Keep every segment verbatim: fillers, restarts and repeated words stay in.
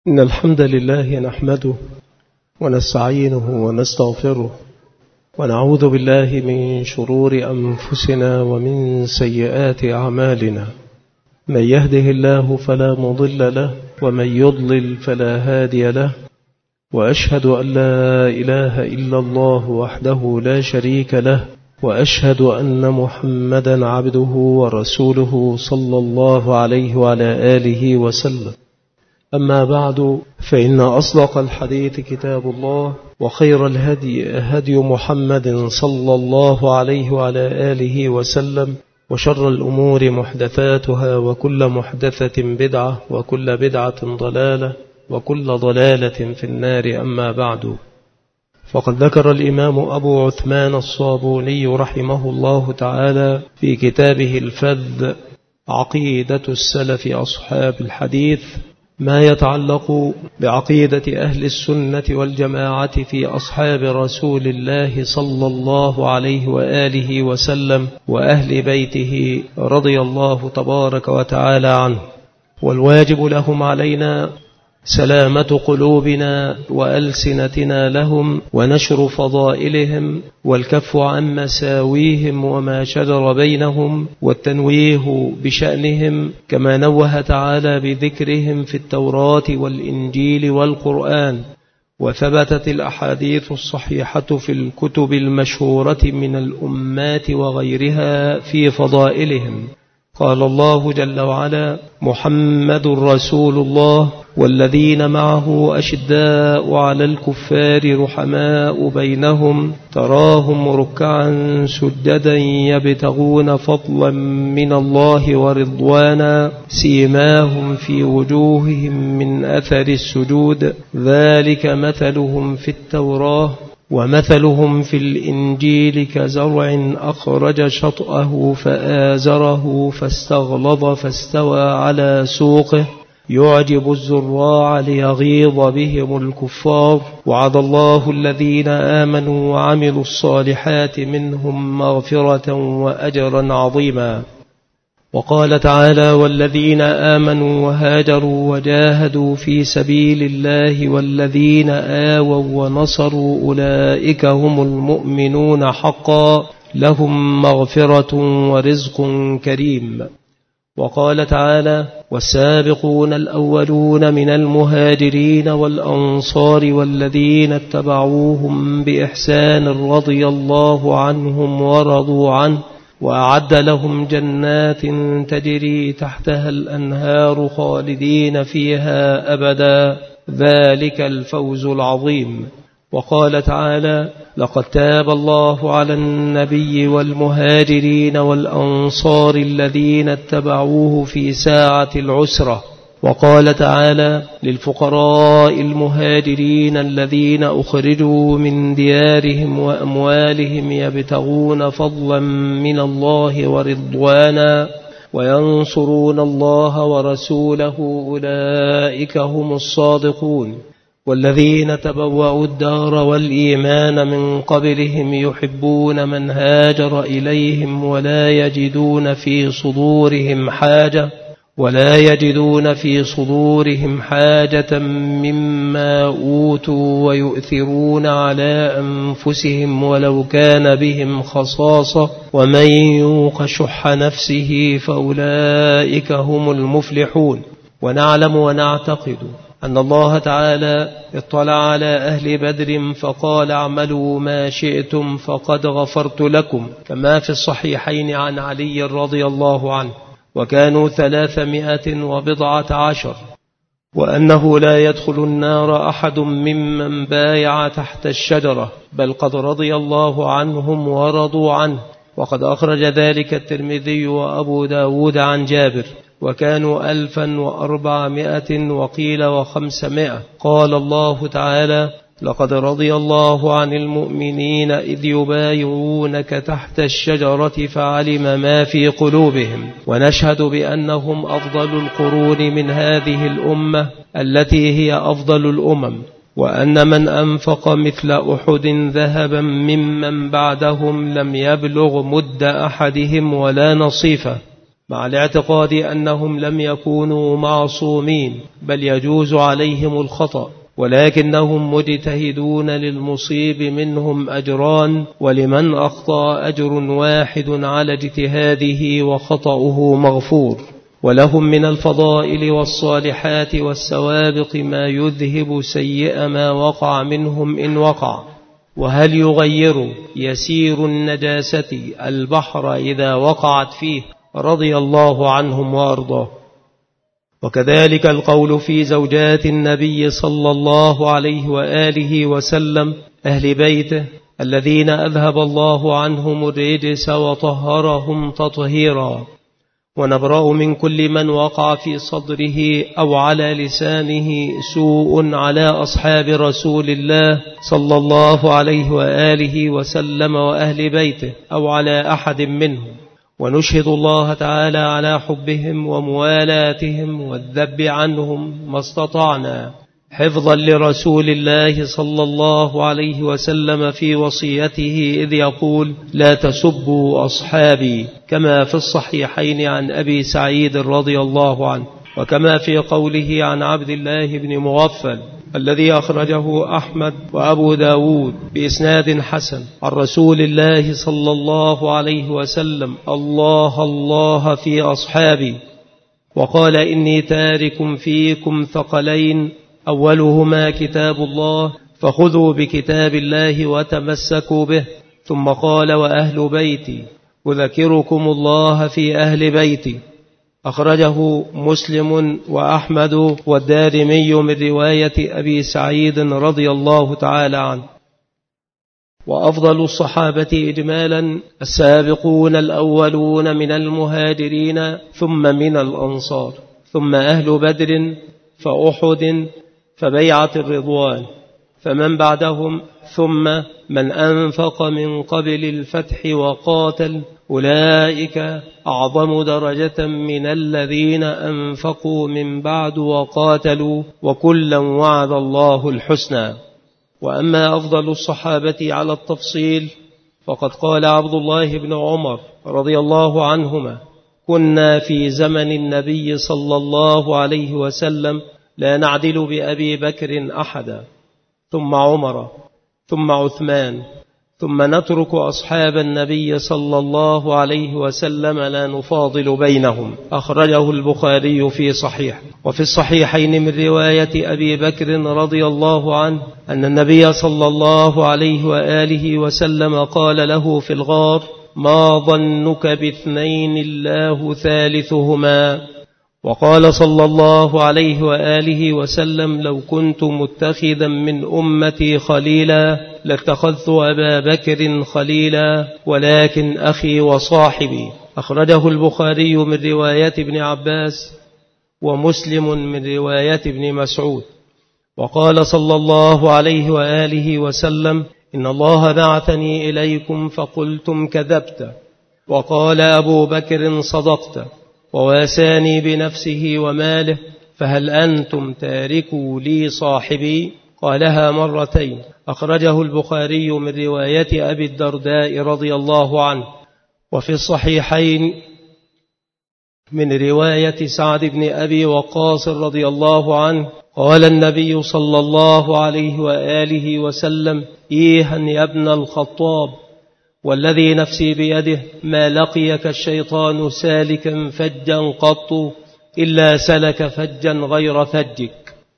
إن الحمد لله نحمده ونستعينه ونستغفره ونعوذ بالله من شرور أنفسنا ومن سيئات أعمالنا. من يهده الله فلا مضل له ومن يضلل فلا هادي له، وأشهد أن لا إله إلا الله وحده لا شريك له، وأشهد أن محمدا عبده ورسوله صلى الله عليه وعلى آله وسلم. أما بعد، فإن أصدق الحديث كتاب الله، وخير الهدي هدي محمد صلى الله عليه وعلى آله وسلم، وشر الأمور محدثاتها، وكل محدثة بدعة، وكل بدعة ضلالة، وكل ضلالة في النار. أما بعد، فقد ذكر الإمام أبو عثمان الصابوني رحمه الله تعالى في كتابه الفذ عقيدة السلف أصحاب الحديث ما يتعلق بعقيدة أهل السنة والجماعة في أصحاب رسول الله صلى الله عليه وآله وسلم وأهل بيته رضي الله تبارك وتعالى عنه. والواجب لهم علينا سلامة قلوبنا وألسنتنا لهم، ونشر فضائلهم، والكف عن مساويهم وما شجر بينهم، والتنويه بشأنهم، كما نوه تعالى بذكرهم في التوراة والإنجيل والقرآن. وثبتت الأحاديث الصحيحة في الكتب المشهورة من الأمات وغيرها في فضائلهم. قال الله جل وعلا: محمد رسول الله والذين معه أشداء على الكفار رحماء بينهم، تراهم ركعا سجدا يبتغون فضلا من الله ورضوانا، سيماهم في وجوههم من أثر السجود، ذلك مثلهم في التوراة ومثلهم في الإنجيل كزرع أخرج شطأه فآزره فاستغلظ فاستوى على سوقه يعجب الزراع ليغيظ بهم الكفار، وعد الله الذين آمنوا وعملوا الصالحات منهم مغفرة وأجرا عظيما. وقال تعالى: والذين آمنوا وهاجروا وجاهدوا في سبيل الله والذين آووا ونصروا أولئك هم المؤمنون حقا، لهم مغفرة ورزق كريم. وقال تعالى: والسابقون الأولون من المهاجرين والأنصار والذين اتبعوهم بإحسان رضي الله عنهم ورضوا عنه، وأعد لهم جنات تجري تحتها الأنهار خالدين فيها أبدا، ذلك الفوز العظيم. وقال تعالى: لقد تاب الله على النبي والمهاجرين والأنصار الذين اتبعوه في ساعة العسرة. وقال تعالى: للفقراء المهاجرين الذين أخرجوا من ديارهم وأموالهم يبتغون فضلا من الله ورضوانا وينصرون الله ورسوله أولئك هم الصادقون. والذين تبوأوا الدار والإيمان من قبلهم يحبون من هاجر إليهم ولا يجدون في صدورهم حاجة ولا يجدون في صدورهم حاجة مما أوتوا ويؤثرون على أنفسهم ولو كان بهم خصاصة، ومن يوق شح نفسه فأولئك هم المفلحون. ونعلم ونعتقد أن الله تعالى اطلع على أهل بدر فقال: اعملوا ما شئتم فقد غفرت لكم، كما في الصحيحين عن علي رضي الله عنه، وكانوا ثلاثمائة وبضعة عشر، وأنه لا يدخل النار أحد ممن بايع تحت الشجرة، بل قد رضي الله عنهم ورضوا عنه. وقد أخرج ذلك الترمذي وأبو داود عن جابر، وكانوا ألفا وأربعمائة وقيل وخمسمائة. قال الله تعالى: لقد رضي الله عن المؤمنين إذ يبايعونك تحت الشجرة فعلم ما في قلوبهم. ونشهد بأنهم أفضل القرون من هذه الأمة التي هي أفضل الأمم، وأن من أنفق مثل أحد ذهبا ممن بعدهم لم يبلغ مد أحدهم ولا نصيفه. مع الاعتقاد أنهم لم يكونوا معصومين، بل يجوز عليهم الخطأ، ولكنهم مجتهدون، للمصيب منهم أجران، ولمن أخطأ أجر واحد على اجتهاده وخطأه مغفور. ولهم من الفضائل والصالحات والسوابق ما يذهب سيئ ما وقع منهم إن وقع. وهل يغير يسير النجاسة البحر إذا وقعت فيه؟ رضي الله عنهم وأرضاه. وكذلك القول في زوجات النبي صلى الله عليه وآله وسلم أهل بيته الذين أذهب الله عنهم الرجس وطهرهم تطهيرا. ونبرأ من كل من وقع في صدره أو على لسانه سوء على أصحاب رسول الله صلى الله عليه وآله وسلم وأهل بيته أو على أحد منهم، ونشهد الله تعالى على حبهم وموالاتهم والذب عنهم ما استطعنا، حفظا لرسول الله صلى الله عليه وسلم في وصيته إذ يقول: لا تسبوا أصحابي، كما في الصحيحين عن أبي سعيد رضي الله عنه، وكما في قوله عن عبد الله بن مغفل الذي أخرجه أحمد وأبو داود بإسناد حسن عن رسول الله صلى الله عليه وسلم: الله الله في أصحابي. وقال: إني تارك فيكم ثقلين، أولهما كتاب الله، فخذوا بكتاب الله وتمسكوا به. ثم قال: وأهل بيتي، أذكركم الله في أهل بيتي. أخرجه مسلم وأحمد والدارمي من رواية أبي سعيد رضي الله تعالى عنه. وأفضل الصحابة إجمالا السابقون الأولون من المهاجرين ثم من الأنصار، ثم أهل بدر، فأحد، فبيعة الرضوان، فمن بعدهم، ثم من أنفق من قبل الفتح وقاتل، أولئك أعظم درجة من الذين أنفقوا من بعد وقاتلوا، وكلا وعد الله الحسنى. وأما أفضل الصحابة على التفصيل فقد قال عبد الله بن عمر رضي الله عنهما: كنا في زمن النبي صلى الله عليه وسلم لا نعدل بأبي بكر أحدا، ثم عمر، ثم عثمان، ثم نترك أصحاب النبي صلى الله عليه وسلم لا نفاضل بينهم. أخرجه البخاري في صحيح. وفي الصحيحين من رواية أبي بكر رضي الله عنه أن النبي صلى الله عليه وآله وسلم قال له في الغار: ما ظنك باثنين الله ثالثهما؟ وقال صلى الله عليه وآله وسلم: لو كنت متخذا من أمتي خليلا لاتخذت أبا بكر خليلا، ولكن أخي وصاحبي. أخرجه البخاري من رواية ابن عباس، ومسلم من رواية ابن مسعود. وقال صلى الله عليه وآله وسلم: إن الله بعثني إليكم فقلتم كذبت، وقال أبو بكر صدقت، وواساني بنفسه وماله، فهل أنتم تاركوا لي صاحبي؟ قالها مرتين. أخرجه البخاري من رواية أبي الدرداء رضي الله عنه. وفي الصحيحين من رواية سعد بن أبي وقاص رضي الله عنه قال النبي صلى الله عليه وآله وسلم: إيها يا ابن الخطاب، والذي نفسي بيده ما لقيك الشيطان سالكا فجا قط إلا سلك فجا غير فجك.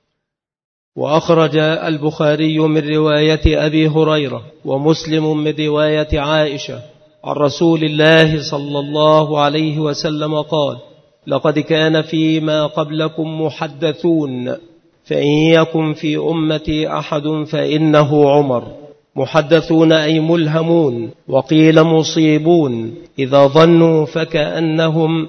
وأخرج البخاري من رواية أبي هريرة ومسلم من رواية عائشة عن رسول الله صلى الله عليه وسلم قال: لقد كان فيما قبلكم محدثون، فإن يكن في أمتي أحد فإنه عمر. محدثون أي ملهمون، وقيل مصيبون، إذا ظنوا فكأنهم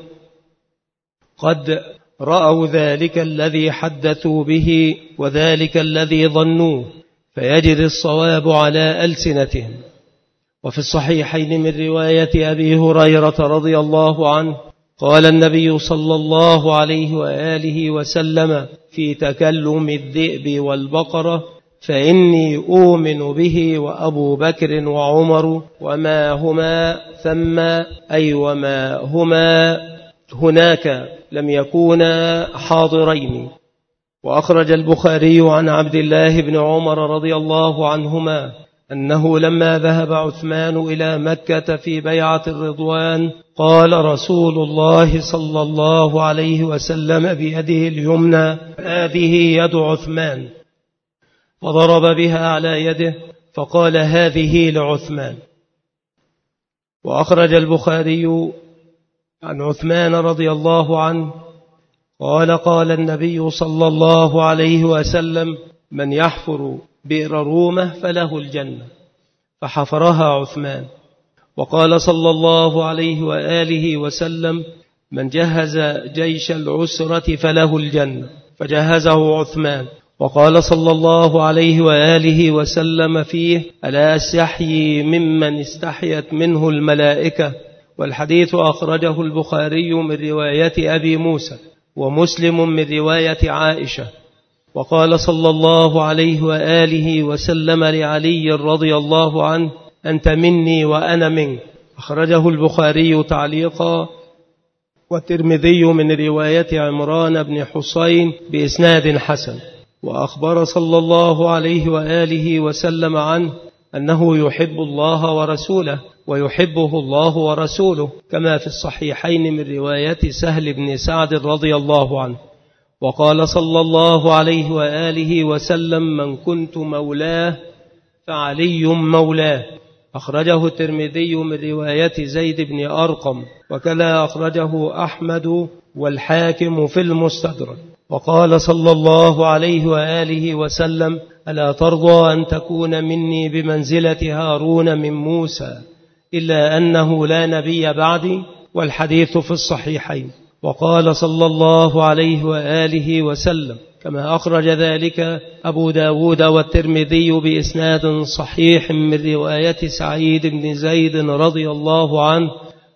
قد رأوا ذلك الذي حدثوا به وذلك الذي ظنوه، فيجري الصواب على ألسنتهم. وفي الصحيحين من رواية أبي هريرة رضي الله عنه قال النبي صلى الله عليه وآله وسلم في تكلم الذئب والبقرة: فإني أؤمن به وأبو بكر وعمر وما هما ثم، أي وما هما هناك لم يكونا حاضرين. وأخرج البخاري عن عبد الله بن عمر رضي الله عنهما أنه لما ذهب عثمان إلى مكة في بيعة الرضوان قال رسول الله صلى الله عليه وسلم بيده اليمنى: هذه يد عثمان، فضرب بها على يده فقال: هذه لعثمان. وأخرج البخاري عن عثمان رضي الله عنه قال: قال النبي صلى الله عليه وسلم: من يحفر بئر رومة فله الجنة، فحفرها عثمان. وقال صلى الله عليه وآله وسلم: من جهز جيش العسرة فله الجنة، فجهزه عثمان. وقال صلى الله عليه وآله وسلم فيه: ألا أستحيي ممن استحيت منه الملائكة. والحديث أخرجه البخاري من رواية أبي موسى، ومسلم من رواية عائشة. وقال صلى الله عليه وآله وسلم لعلي رضي الله عنه: أنت مني وأنا منك. أخرجه البخاري تعليقا، والترمذي من رواية عمران بن حسين بإسناد حسن. وأخبر صلى الله عليه وآله وسلم عنه أنه يحب الله ورسوله ويحبه الله ورسوله، كما في الصحيحين من رواية سهل بن سعد رضي الله عنه. وقال صلى الله عليه وآله وسلم: من كنت مولاه فعلي مولاه. أخرجه الترمذي من رواية زيد بن أرقم، وكذا أخرجه أحمد والحاكم في المستدرك. وقال صلى الله عليه وآله وسلم: ألا ترضى أن تكون مني بمنزلة هارون من موسى، إلا أنه لا نبي بعدي. والحديث في الصحيحين. وقال صلى الله عليه وآله وسلم كما أخرج ذلك أبو داود والترمذي بإسناد صحيح من رواية سعيد بن زيد رضي الله عنه: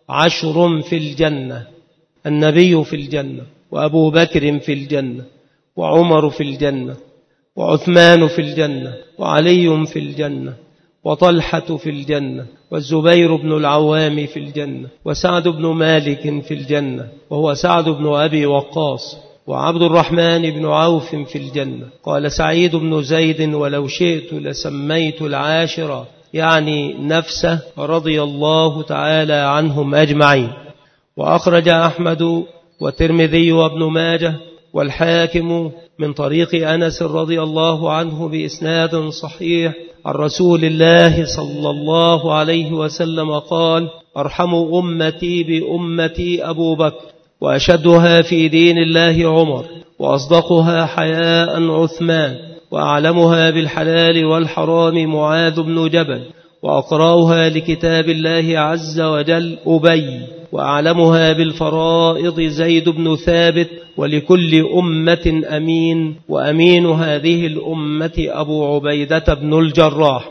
عشر في الجنة، النبي في الجنة، وأبو بكر في الجنة، وعمر في الجنة، وعثمان في الجنة، وعلي في الجنة، وطلحة في الجنة، والزبير بن العوام في الجنة، وسعد بن مالك في الجنة وهو سعد بن أبي وقاص، وعبد الرحمن بن عوف في الجنة. قال سعيد بن زيد: ولو شئت لسميت العاشرة، يعني نفسه رضي الله تعالى عنهم أجمعين. وأخرج أحمد والترمذي وابن ماجه والحاكم من طريق أنس رضي الله عنه بإسناد صحيح عن رسول الله صلى الله عليه وسلم قال: أرحم أمتي بأمتي أبو بكر، وأشدها في دين الله عمر، وأصدقها حياء عثمان، وأعلمها بالحلال والحرام معاذ بن جبل، وأقرأها لكتاب الله عز وجل أبي، وأعلمها بالفرائض زيد بن ثابت، ولكل أمة أمين، وأمين هذه الأمة أبو عبيدة بن الجراح.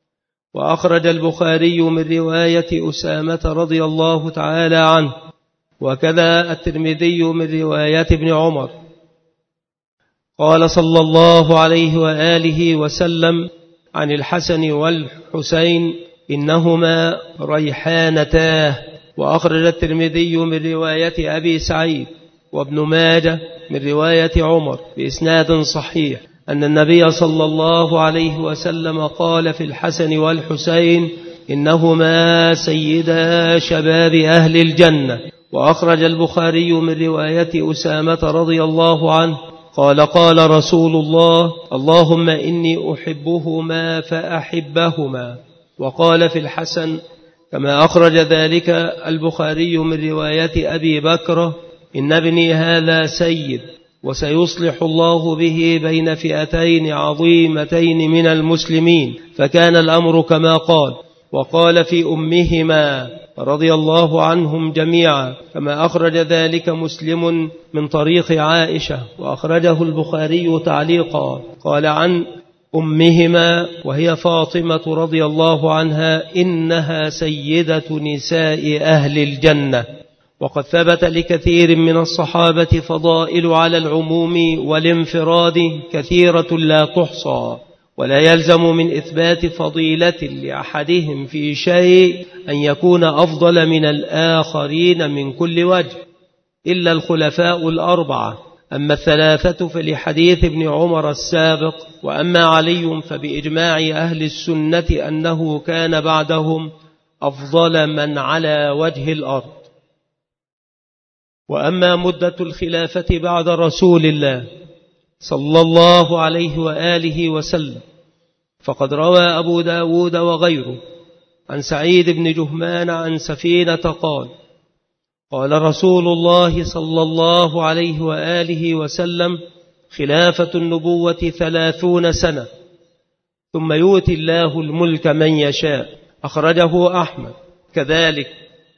وأخرج البخاري من رواية أسامة رضي الله تعالى عنه، وكذا الترمذي من رواية ابن عمر. قال صلى الله عليه وآله وسلم عن الحسن والحسين: إنهما ريحانتاه. وأخرج الترمذي من رواية أبي سعيد وابن ماجه من رواية عمر بإسناد صحيح أن النبي صلى الله عليه وسلم قال في الحسن والحسين: إنهما سيدا شباب أهل الجنة. وأخرج البخاري من رواية أسامة رضي الله عنه قال: قال رسول الله: اللهم إني أحبهما فأحبهما. وقال في الحسن كما أخرج ذلك البخاري من رواية أبي بكر: إن ابني هذا سيد، وسيصلح الله به بين فئتين عظيمتين من المسلمين. فكان الأمر كما قال. وقال في أمهما رضي الله عنهم جميعا كما أخرج ذلك مسلم من طريق عائشة، وأخرجه البخاري تعليقا. قال عن أمهما وهي فاطمة رضي الله عنها: إنها سيدة نساء أهل الجنة. وقد ثبت لكثير من الصحابة فضائل على العموم والانفراد كثيرة لا تحصى، ولا يلزم من إثبات فضيلة لأحدهم في شيء أن يكون أفضل من الآخرين من كل وجه. إلا الخلفاء الأربعة، أما الثلاثة فلحديث ابن عمر السابق، وأما علي فبإجماع أهل السنة أنه كان بعدهم أفضل من على وجه الأرض. وأما مدة الخلافة بعد رسول الله صلى الله عليه وآله وسلم فقد روى أبو داود وغيره عن سعيد بن جهمان عن سفينة قال: قال رسول الله صلى الله عليه وآله وسلم: خلافة النبوة ثلاثون سنة ثم يؤتي الله الملك من يشاء. أخرجه أحمد كذلك،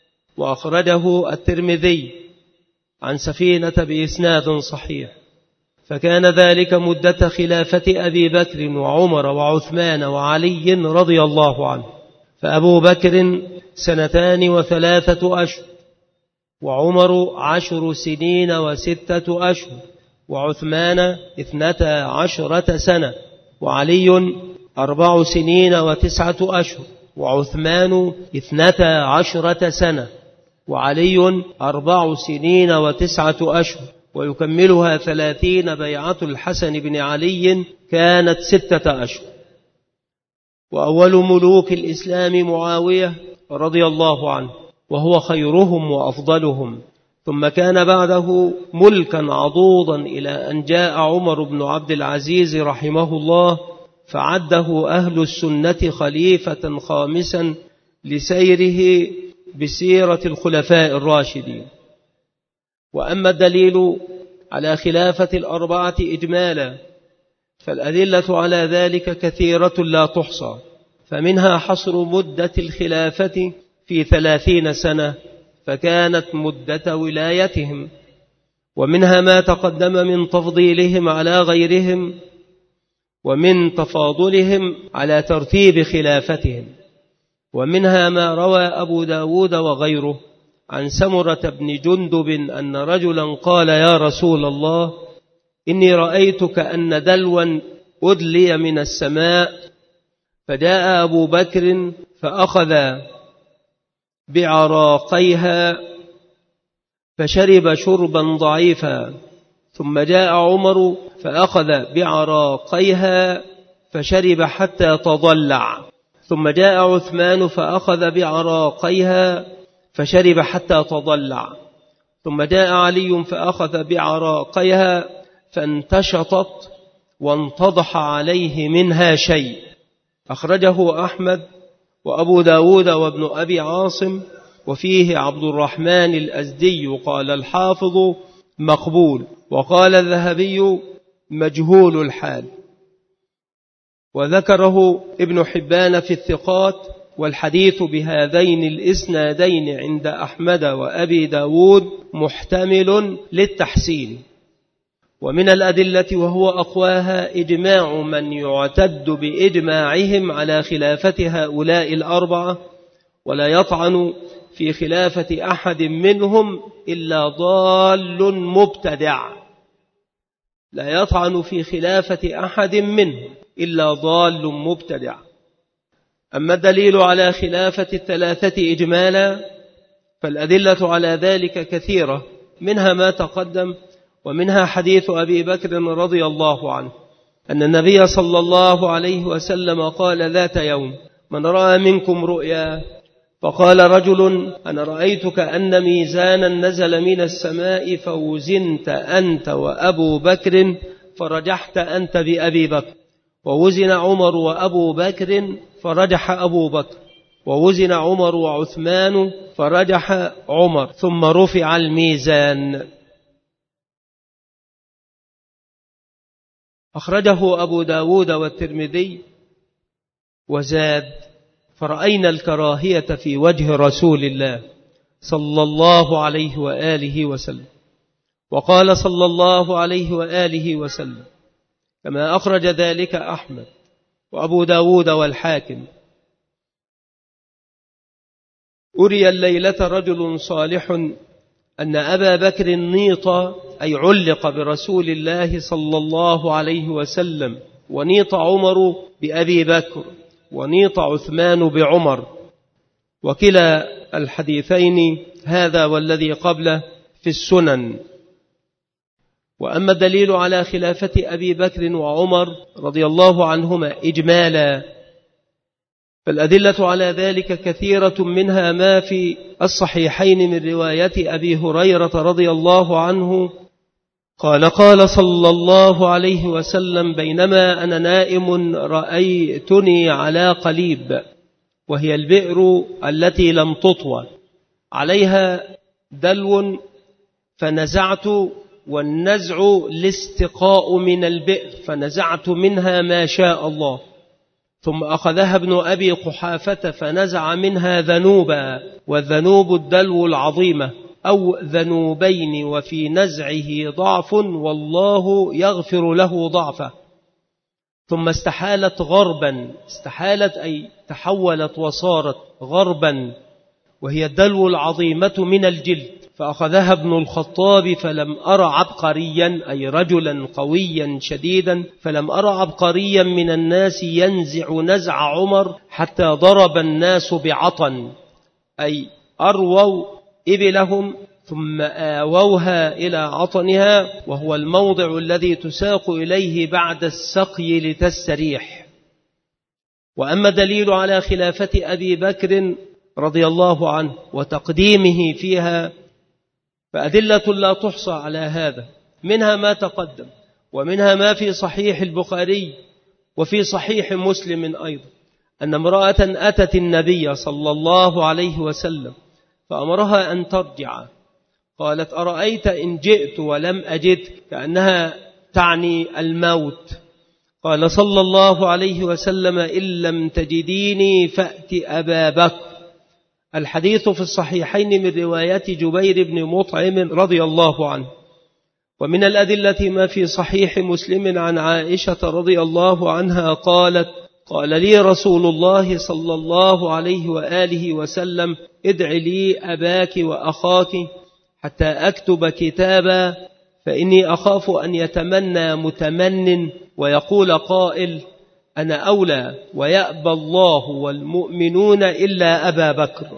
وأخرجه الترمذي عن سفينة بإسناد صحيح. فكان ذلك مدة خلافة أبي بكر وعمر وعثمان وعلي رضي الله عنه، فأبو بكر سنتان وثلاثة أشهر، وعمر عشر سنين وستة أشهر، وعثمان اثنتا عشرة سنة، وعلي أربع سنين وتسعة أشهر، وعثمان اثنتا عشرة سنة، وعلي أربع سنين وتسعة أشهر، ويكملها ثلاثين بيعة الحسن بن علي كانت ستة أشهر. وأول ملوك الإسلام معاوية رضي الله عنه، وهو خيرهم وأفضلهم، ثم كان بعده ملكا عضوضا إلى أن جاء عمر بن عبد العزيز رحمه الله فعده أهل السنة خليفة خامسا لسيره بسيرة الخلفاء الراشدين. وأما الدليل على خلافة الأربعة إجمالا فالأدلة على ذلك كثيرة لا تحصى، فمنها حصر مدة الخلافة في ثلاثين سنة فكانت مدة ولايتهم، ومنها ما تقدم من تفضيلهم على غيرهم ومن تفاضلهم على ترتيب خلافتهم. ومنها ما روى أبو داود وغيره عن سمرة بن جندب أن رجلا قال: يا رسول الله، إني رأيت كأن دلوا أدلي من السماء، فجاء أبو بكر فأخذ بعراقيها فشرب شربا ضعيفا، ثم جاء عمر فأخذ بعراقيها فشرب حتى تضلع، ثم جاء عثمان فأخذ بعراقيها فشرب حتى تضلع، ثم جاء علي فأخذ بعراقيها فانتشطت وانتضح عليه منها شيء. أخرجه أحمد وأبو داود وابن أبي عاصم، وفيه عبد الرحمن الأزدي قال الحافظ مقبول، وقال الذهبي مجهول الحال، وذكره ابن حبان في الثقات، والحديث بهذين الإسنادين عند أحمد وأبي داود محتمل للتحسين. ومن الأدلة وهو أقواها إجماع من يعتد بإجماعهم على خلافة هؤلاء الأربعة، ولا يطعن في خلافة أحد منهم إلا ضال مبتدع، لا يطعن في خلافة أحد منهم إلا ضال مبتدع. أما الدليل على خلافة الثلاثة إجمالا فالأدلة على ذلك كثيرة، منها ما تقدم، ومنها حديث أبي بكر رضي الله عنه أن النبي صلى الله عليه وسلم قال ذات يوم: من رأى منكم رؤيا، فقال رجل: أنا رأيت كأن ميزانا نزل من السماء فوزنت أنت وأبو بكر فرجحت أنت بأبي بكر، ووزن عمر وأبو بكر فرجح أبو بكر، ووزن عمر وعثمان فرجح عمر، ثم رفع الميزان. أخرجه أبو داود والترمذي وزاد: فرأينا الكراهية في وجه رسول الله صلى الله عليه وآله وسلم. وقال صلى الله عليه وآله وسلم كما أخرج ذلك أحمد وأبو داود والحاكم: أري الليلة رجل صالح أن أبا بكر نيط، أي علق برسول الله صلى الله عليه وسلم، ونيط عمر بأبي بكر، ونيط عثمان بعمر. وكلا الحديثين هذا والذي قبله في السنن. وأما الدليل على خلافة أبي بكر وعمر رضي الله عنهما إجمالا فالأدلة على ذلك كثيرة، منها ما في الصحيحين من رواية أبي هريرة رضي الله عنه قال قال صلى الله عليه وسلم: بينما أنا نائم رأيتني على قليب، وهي البئر التي لم تطوى، عليها دلو، فنزعت، والنزع الاستقاء من البئر، فنزعت منها ما شاء الله. ثم أخذها ابن أبي قحافة فنزع منها ذنوبا، والذنوب الدلو العظيمة أو ذنوبين، وفي نزعه ضعف والله يغفر له ضعفه. ثم استحالت غربا، استحالت أي تحولت وصارت غربا، وهي الدلو العظيمة من الجلد، فأخذها ابن الخطاب فلم أر عبقريا، أي رجلا قويا شديدا، فلم أر عبقريا من الناس ينزع نزع عمر حتى ضرب الناس بعطن، أي أرووا إبلهم ثم آووها إلى عطنها، وهو الموضع الذي تساق إليه بعد السقي لتستريح. وأما دليل على خلافة أبي بكر رضي الله عنه وتقديمه فيها فأدلة لا تحصى على هذا، منها ما تقدم، ومنها ما في صحيح البخاري وفي صحيح مسلم أيضا، أن امرأة أتت النبي صلى الله عليه وسلم فأمرها أن ترجع، قالت: أرأيت إن جئت ولم أجدك، كأنها تعني الموت. قال صلى الله عليه وسلم: إن لم تجديني فأت أبا بكر. الحديث في الصحيحين من رواية جبير بن مطعم رضي الله عنه. ومن الأدلة ما في صحيح مسلم عن عائشة رضي الله عنها قالت: قال لي رسول الله صلى الله عليه وآله وسلم: ادع لي أباك وأخاك حتى أكتب كتابا، فإني أخاف أن يتمنى متمن ويقول قائل: أنا أولى، ويأبى الله والمؤمنون إلا أبا بكر.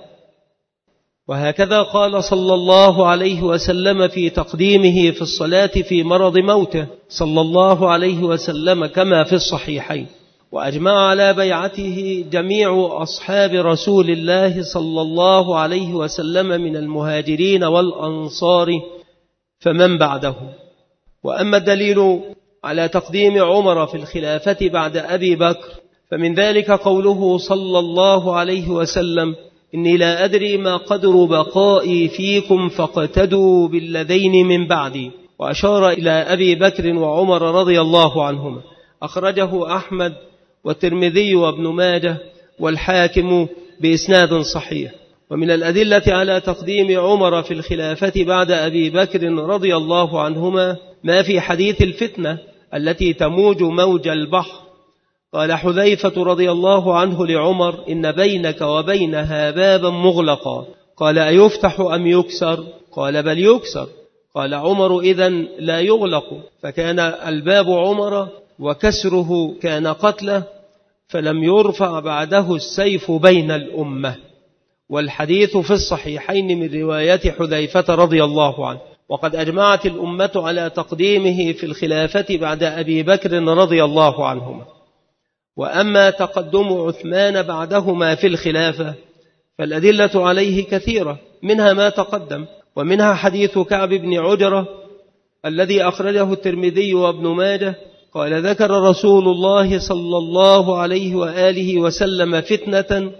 وهكذا قال صلى الله عليه وسلم في تقديمه في الصلاة في مرض موته صلى الله عليه وسلم كما في الصحيحين. وأجمع على بيعته جميع أصحاب رسول الله صلى الله عليه وسلم من المهاجرين والأنصار فمن بعده. وأما الدليل على تقديم عمر في الخلافة بعد أبي بكر فمن ذلك قوله صلى الله عليه وسلم: إني لا أدري ما قدر بقائي فيكم فاقتدوا بالذين من بعدي، وأشار إلى أبي بكر وعمر رضي الله عنهما. أخرجه أحمد والترمذي وابن ماجه والحاكم بإسناد صحيح. ومن الأدلة على تقديم عمر في الخلافة بعد أبي بكر رضي الله عنهما ما في حديث الفتنة التي تموج موج البحر. قال حذيفة رضي الله عنه لعمر: إن بينك وبينها بابا مغلقا. قال: أيفتح أم يكسر؟ قال: بل يكسر. قال عمر: إذن لا يغلق. فكان الباب عمر وكسره كان قتله، فلم يرفع بعده السيف بين الأمة. والحديث في الصحيحين من رواية حذيفة رضي الله عنه. وقد أجمعت الأمة على تقديمه في الخلافة بعد أبي بكر رضي الله عنهما. وأما تقدم عثمان بعدهما في الخلافة فالأدلة عليه كثيرة، منها ما تقدم، ومنها حديث كعب بن عجرة الذي أخرجه الترمذي وابن ماجه قال: ذكر رسول الله صلى الله عليه وآله وسلم فتنة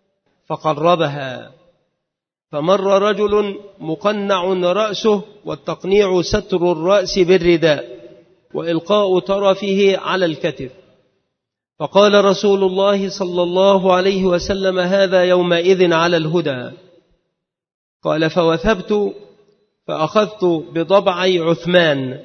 فقربها، فمر رجل مقنع رأسه، والتقنيع ستر الرأس بالرداء وإلقاء طرفه على الكتف، فقال رسول الله صلى الله عليه وسلم: هذا يومئذ على الهدى. قال: فوثبت فأخذت بضبعي عثمان،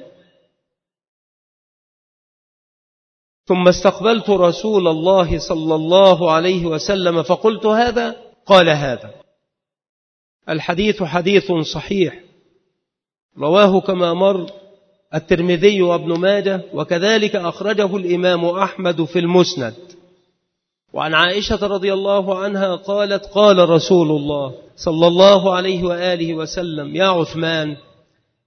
ثم استقبلت رسول الله صلى الله عليه وسلم فقلت: هذا؟ قال: هذا. الحديث حديث صحيح رواه كما مر الترمذي وابن ماجه، وكذلك أخرجه الإمام أحمد في المسند. وعن عائشة رضي الله عنها قالت: قال رسول الله صلى الله عليه وآله وسلم: يا عثمان،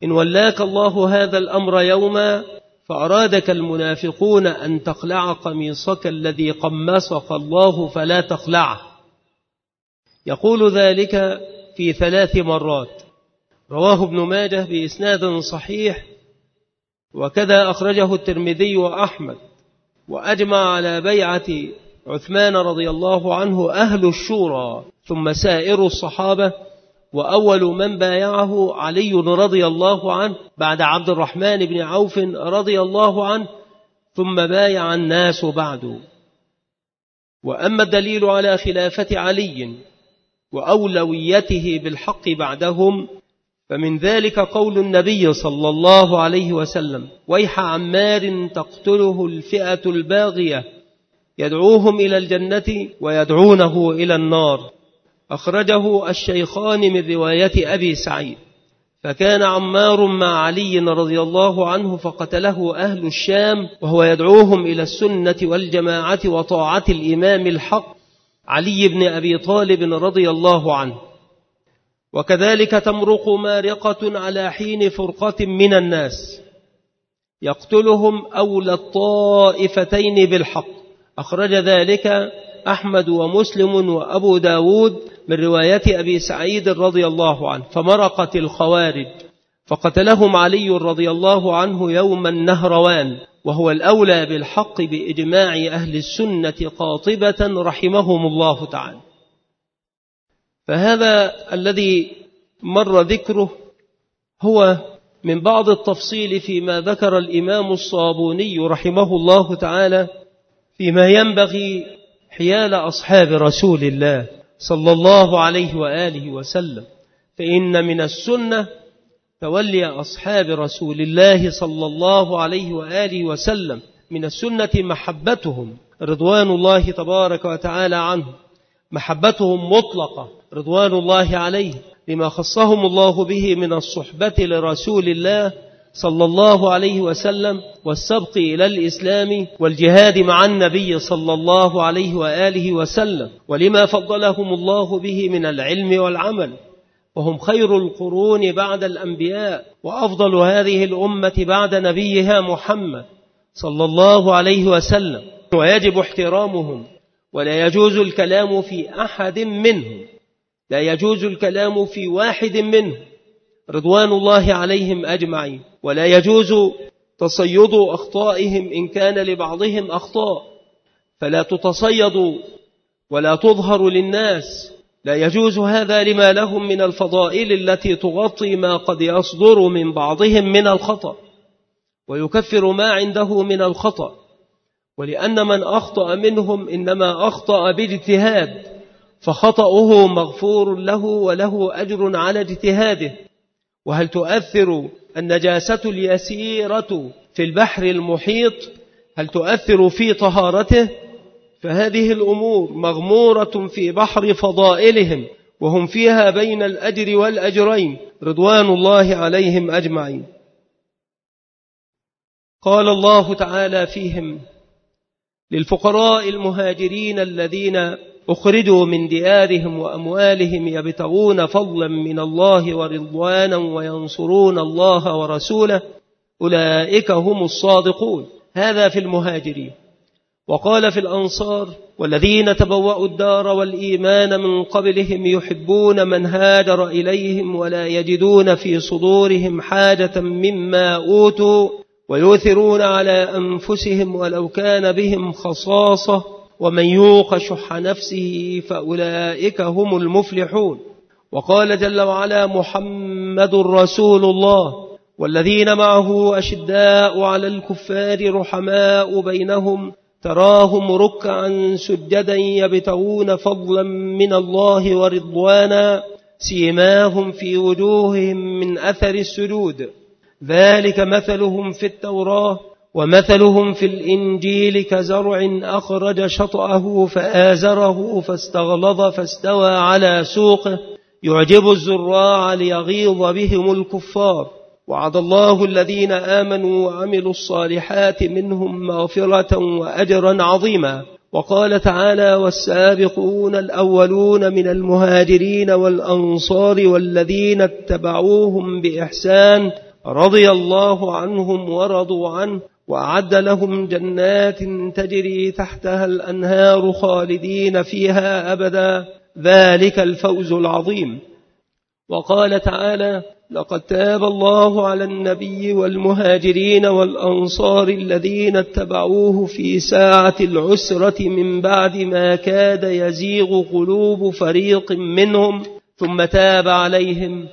إن ولاك الله هذا الأمر يوما فأرادك المنافقون أن تقلع قميصك الذي قمصك الله فلا تقلعه. يقول ذلك في ثلاث مرات. رواه ابن ماجه بإسناد صحيح، وكذا أخرجه الترمذي وأحمد. وأجمع على بيعة عثمان رضي الله عنه أهل الشورى ثم سائر الصحابة، وأول من بايعه علي رضي الله عنه بعد عبد الرحمن بن عوف رضي الله عنه، ثم بايع الناس بعده. وأما الدليل على خلافة علي وأولويته بالحق بعدهم فمن ذلك قول النبي صلى الله عليه وسلم: ويح عمار تقتله الفئة الباغية يدعوهم إلى الجنة ويدعونه إلى النار. أخرجه الشيخان من رواية أبي سعيد. فكان عمار مع علي رضي الله عنه فقتله أهل الشام وهو يدعوهم إلى السنة والجماعة وطاعة الإمام الحق علي بن أبي طالب رضي الله عنه. وكذلك تمرق مارقة على حين فرقة من الناس يقتلهم أولى الطائفتين بالحق. أخرج ذلك أحمد ومسلم وأبو داود من رواية أبي سعيد رضي الله عنه. فمرقت الخوارج فقتلهم علي رضي الله عنه يوم النهروان، وهو الأولى بالحق بإجماع أهل السنة قاطبة رحمهم الله تعالى. فهذا الذي مر ذكره هو من بعض التفصيل فيما ذكر الإمام الصابوني رحمه الله تعالى فيما ينبغي حيال أصحاب رسول الله صلى الله عليه وآله وسلم. فإن من السنة تولي أصحاب رسول الله صلى الله عليه وآله وسلم، من السنة محبتهم رضوان الله تبارك وتعالى عنهم، محبتهم مطلقة رضوان الله عليه لما خصهم الله به من الصحبة لرسول الله صلى الله عليه وسلم والسبق إلى الإسلام والجهاد مع النبي صلى الله عليه وآله وسلم، ولما فضلهم الله به من العلم والعمل. وهم خير القرون بعد الأنبياء، وأفضل هذه الأمة بعد نبيها محمد صلى الله عليه وسلم، ويجب احترامهم ولا يجوز الكلام في أحد منهم، لا يجوز الكلام في واحد منهم رضوان الله عليهم أجمعين، ولا يجوز تصيد أخطائهم إن كان لبعضهم أخطاء، فلا تتصيدوا ولا تظهر للناس، لا يجوز هذا لما لهم من الفضائل التي تغطي ما قد يصدر من بعضهم من الخطأ ويكفر ما عنده من الخطأ، ولأن من أخطأ منهم إنما أخطأ باجتهاد، فخطأه مغفور له وله أجر على اجتهاده. وهل تؤثر النجاسة اليسيرة في البحر المحيط هل تؤثر في طهارته؟ فهذه الأمور مغمورة في بحر فضائلهم، وهم فيها بين الأجر والأجرين رضوان الله عليهم أجمعين. قال الله تعالى فيهم: للفقراء المهاجرين الذين أخرجوا من ديارهم وأموالهم يبتغون فضلا من الله ورضوانا وينصرون الله ورسوله أولئك هم الصادقون. هذا في المهاجرين. وقال في الأنصار: والذين تبوأوا الدار والإيمان من قبلهم يحبون من هاجر إليهم ولا يجدون في صدورهم حاجة مما أوتوا ويؤثرون على أنفسهم ولو كان بهم خصاصة ومن يوق شح نفسه فأولئك هم المفلحون. وقال جل وعلا: محمد رسول الله والذين معه أشداء على الكفار رحماء بينهم تراهم ركعا سجدا يبتغون فضلا من الله ورضوانا سيماهم في وجوههم من أثر السجود ذلك مثلهم في التوراة ومثلهم في الإنجيل كزرع أخرج شطأه فآزره فاستغلظ فاستوى على سوقه يعجب الزراع ليغيظ بهم الكفار. وعد الله الذين آمنوا وعملوا الصالحات منهم مغفرة وأجرا عظيما. وقال تعالى: والسابقون الأولون من المهاجرين والأنصار والذين اتبعوهم بإحسان رضي الله عنهم ورضوا عنه وأعد لهم جنات تجري تحتها الأنهار خالدين فيها أبدا ذلك الفوز العظيم. وقال تعالى: لقد تاب الله على النبي والمهاجرين والأنصار الذين اتبعوه في ساعة العسرة من بعد ما كاد يزيغ قلوب فريق منهم ثم تاب عليهم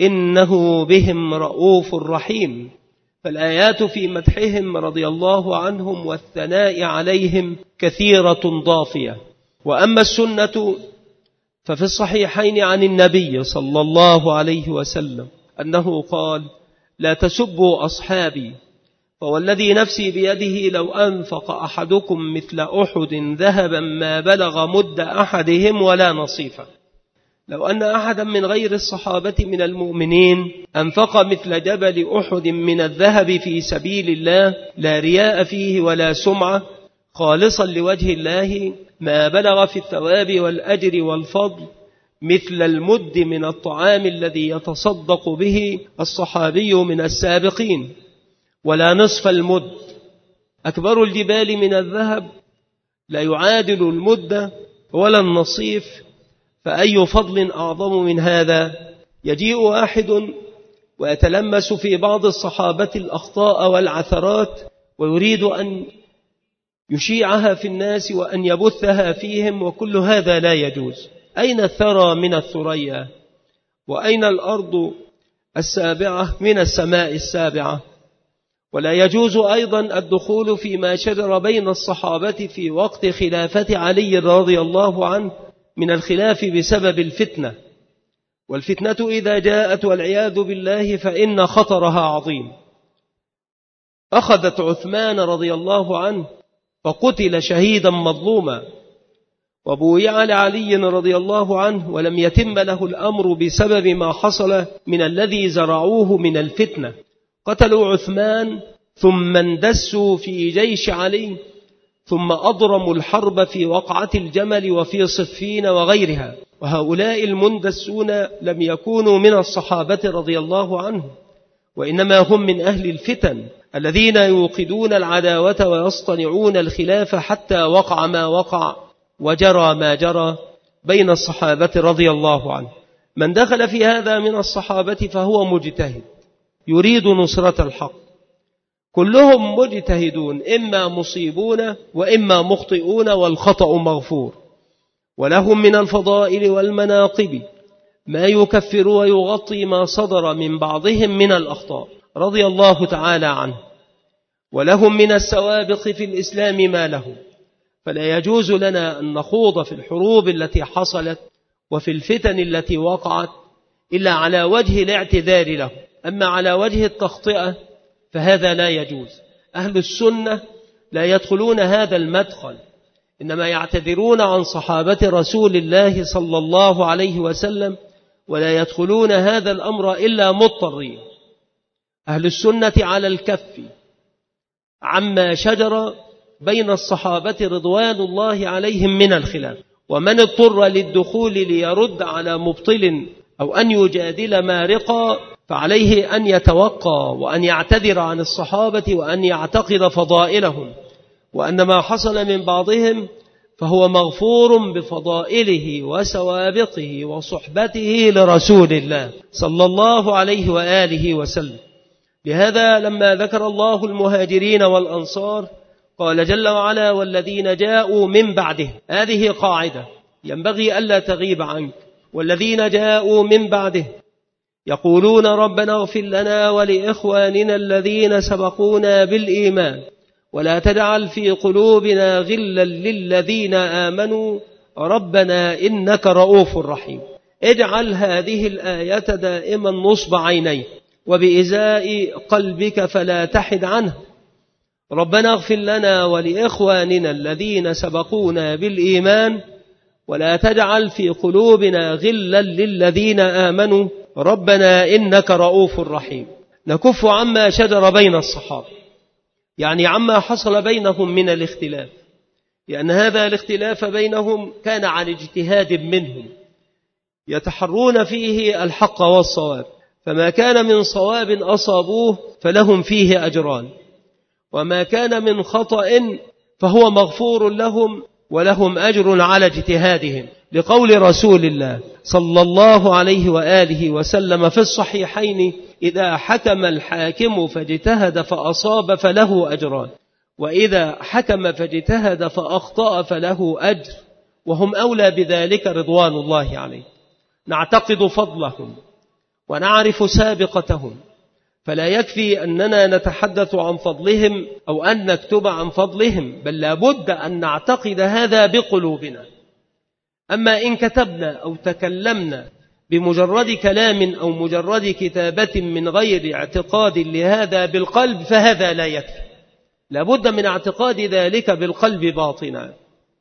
إنه بهم رؤوف رحيم. فالآيات في مدحهم رضي الله عنهم والثناء عليهم كثيرة ضافية. وأما السنة ففي الصحيحين عن النبي صلى الله عليه وسلم أنه قال: لا تسبوا أصحابي، فوالذي نفسي بيده لو أنفق أحدكم مثل أحد ذهبا ما بلغ مد أحدهم ولا نصيفا. لو أن أحدا من غير الصحابة من المؤمنين أنفق مثل جبل أحد من الذهب في سبيل الله لا رياء فيه ولا سمعة خالصا لوجه الله ما بلغ في الثواب والأجر والفضل مثل المد من الطعام الذي يتصدق به الصحابي من السابقين، ولا نصف المد. أكبر الجبال من الذهب لا يعادل المد ولا النصيف، فأي فضل أعظم من هذا؟ يجيء واحد ويتلمس في بعض الصحابة الأخطاء والعثرات ويريد أن يشيعها في الناس وأن يبثها فيهم، وكل هذا لا يجوز. أين الثرى من الثريا؟ وأين الأرض السابعة من السماء السابعة؟ ولا يجوز أيضا الدخول فيما شجر بين الصحابة في وقت خلافة علي رضي الله عنه من الخلاف بسبب الفتنة. والفتنة إذا جاءت والعياذ بالله فإن خطرها عظيم. أخذت عثمان رضي الله عنه فقتل شهيدا مظلوما، وبويع لعلي رضي الله عنه ولم يتم له الأمر بسبب ما حصل من الذي زرعوه من الفتنة. قتلوا عثمان ثم اندسوا في جيش علي، ثم أضرموا الحرب في وقعة الجمل وفي صفين وغيرها. وهؤلاء المندسون لم يكونوا من الصحابة رضي الله عنهم، وإنما هم من أهل الفتن الذين يوقدون العداوة ويصطنعون الخلاف حتى وقع ما وقع وجرى ما جرى بين الصحابة رضي الله عنه. من دخل في هذا من الصحابة فهو مجتهد يريد نصرة الحق، كلهم مجتهدون، إما مصيبون وإما مخطئون، والخطأ مغفور. ولهم من الفضائل والمناقب ما يكفر ويغطي ما صدر من بعضهم من الأخطاء رضي الله تعالى عنه. ولهم من السوابق في الإسلام ما لهم، فلا يجوز لنا أن نخوض في الحروب التي حصلت وفي الفتن التي وقعت إلا على وجه الاعتذار له. أما على وجه التخطئة فهذا لا يجوز. أهل السنة لا يدخلون هذا المدخل، إنما يعتذرون عن صحابة رسول الله صلى الله عليه وسلم، ولا يدخلون هذا الأمر إلا مضطرين. أهل السنة على الكف عما شجر بين الصحابة رضوان الله عليهم من الخلاف، ومن اضطر للدخول ليرد على مبطل أو أن يجادل مارقا فعليه أن يتوقى وأن يعتذر عن الصحابة وأن يعتقد فضائلهم، وأن ما حصل من بعضهم فهو مغفور بفضائله وسوابقه وصحبته لرسول الله صلى الله عليه وآله وسلم. لهذا لما ذكر الله المهاجرين والأنصار قال جل وعلا: والذين جاءوا من بعده. هذه قاعدة ينبغي ألا تغيب عنك. والذين جاءوا من بعده يقولون ربنا اغفر لنا ولإخواننا الذين سبقونا بالإيمان ولا تجعل في قلوبنا غلا للذين آمنوا ربنا إنك رؤوف رحيم. اجعل هذه الآية دائما نصب عينيك وبإزاء قلبك فلا تحد عنه. ربنا اغفر لنا ولإخواننا الذين سبقونا بالإيمان ولا تجعل في قلوبنا غلا للذين آمنوا ربنا إنك رؤوف رحيم. نكف عما شجر بين الصحابة، يعني عما حصل بينهم من الاختلاف، لأن هذا الاختلاف بينهم كان عن اجتهاد منهم يتحرون فيه الحق والصواب. فما كان من صواب أصابوه فلهم فيه أجران، وما كان من خطأ فهو مغفور لهم ولهم أجر على اجتهادهم، لقول رسول الله صلى الله عليه وآله وسلم في الصحيحين: إذا حكم الحاكم فاجتهد فأصاب فله أجران، وإذا حكم فاجتهد فأخطأ فله أجر، وهم أولى بذلك رضوان الله عليه. نعتقد فضلهم ونعرف سابقتهم، فلا يكفي أننا نتحدث عن فضلهم أو أن نكتب عن فضلهم، بل لابد أن نعتقد هذا بقلوبنا. أما إن كتبنا أو تكلمنا بمجرد كلام أو مجرد كتابة من غير اعتقاد لهذا بالقلب فهذا لا يكفي، لابد من اعتقاد ذلك بالقلب باطنا.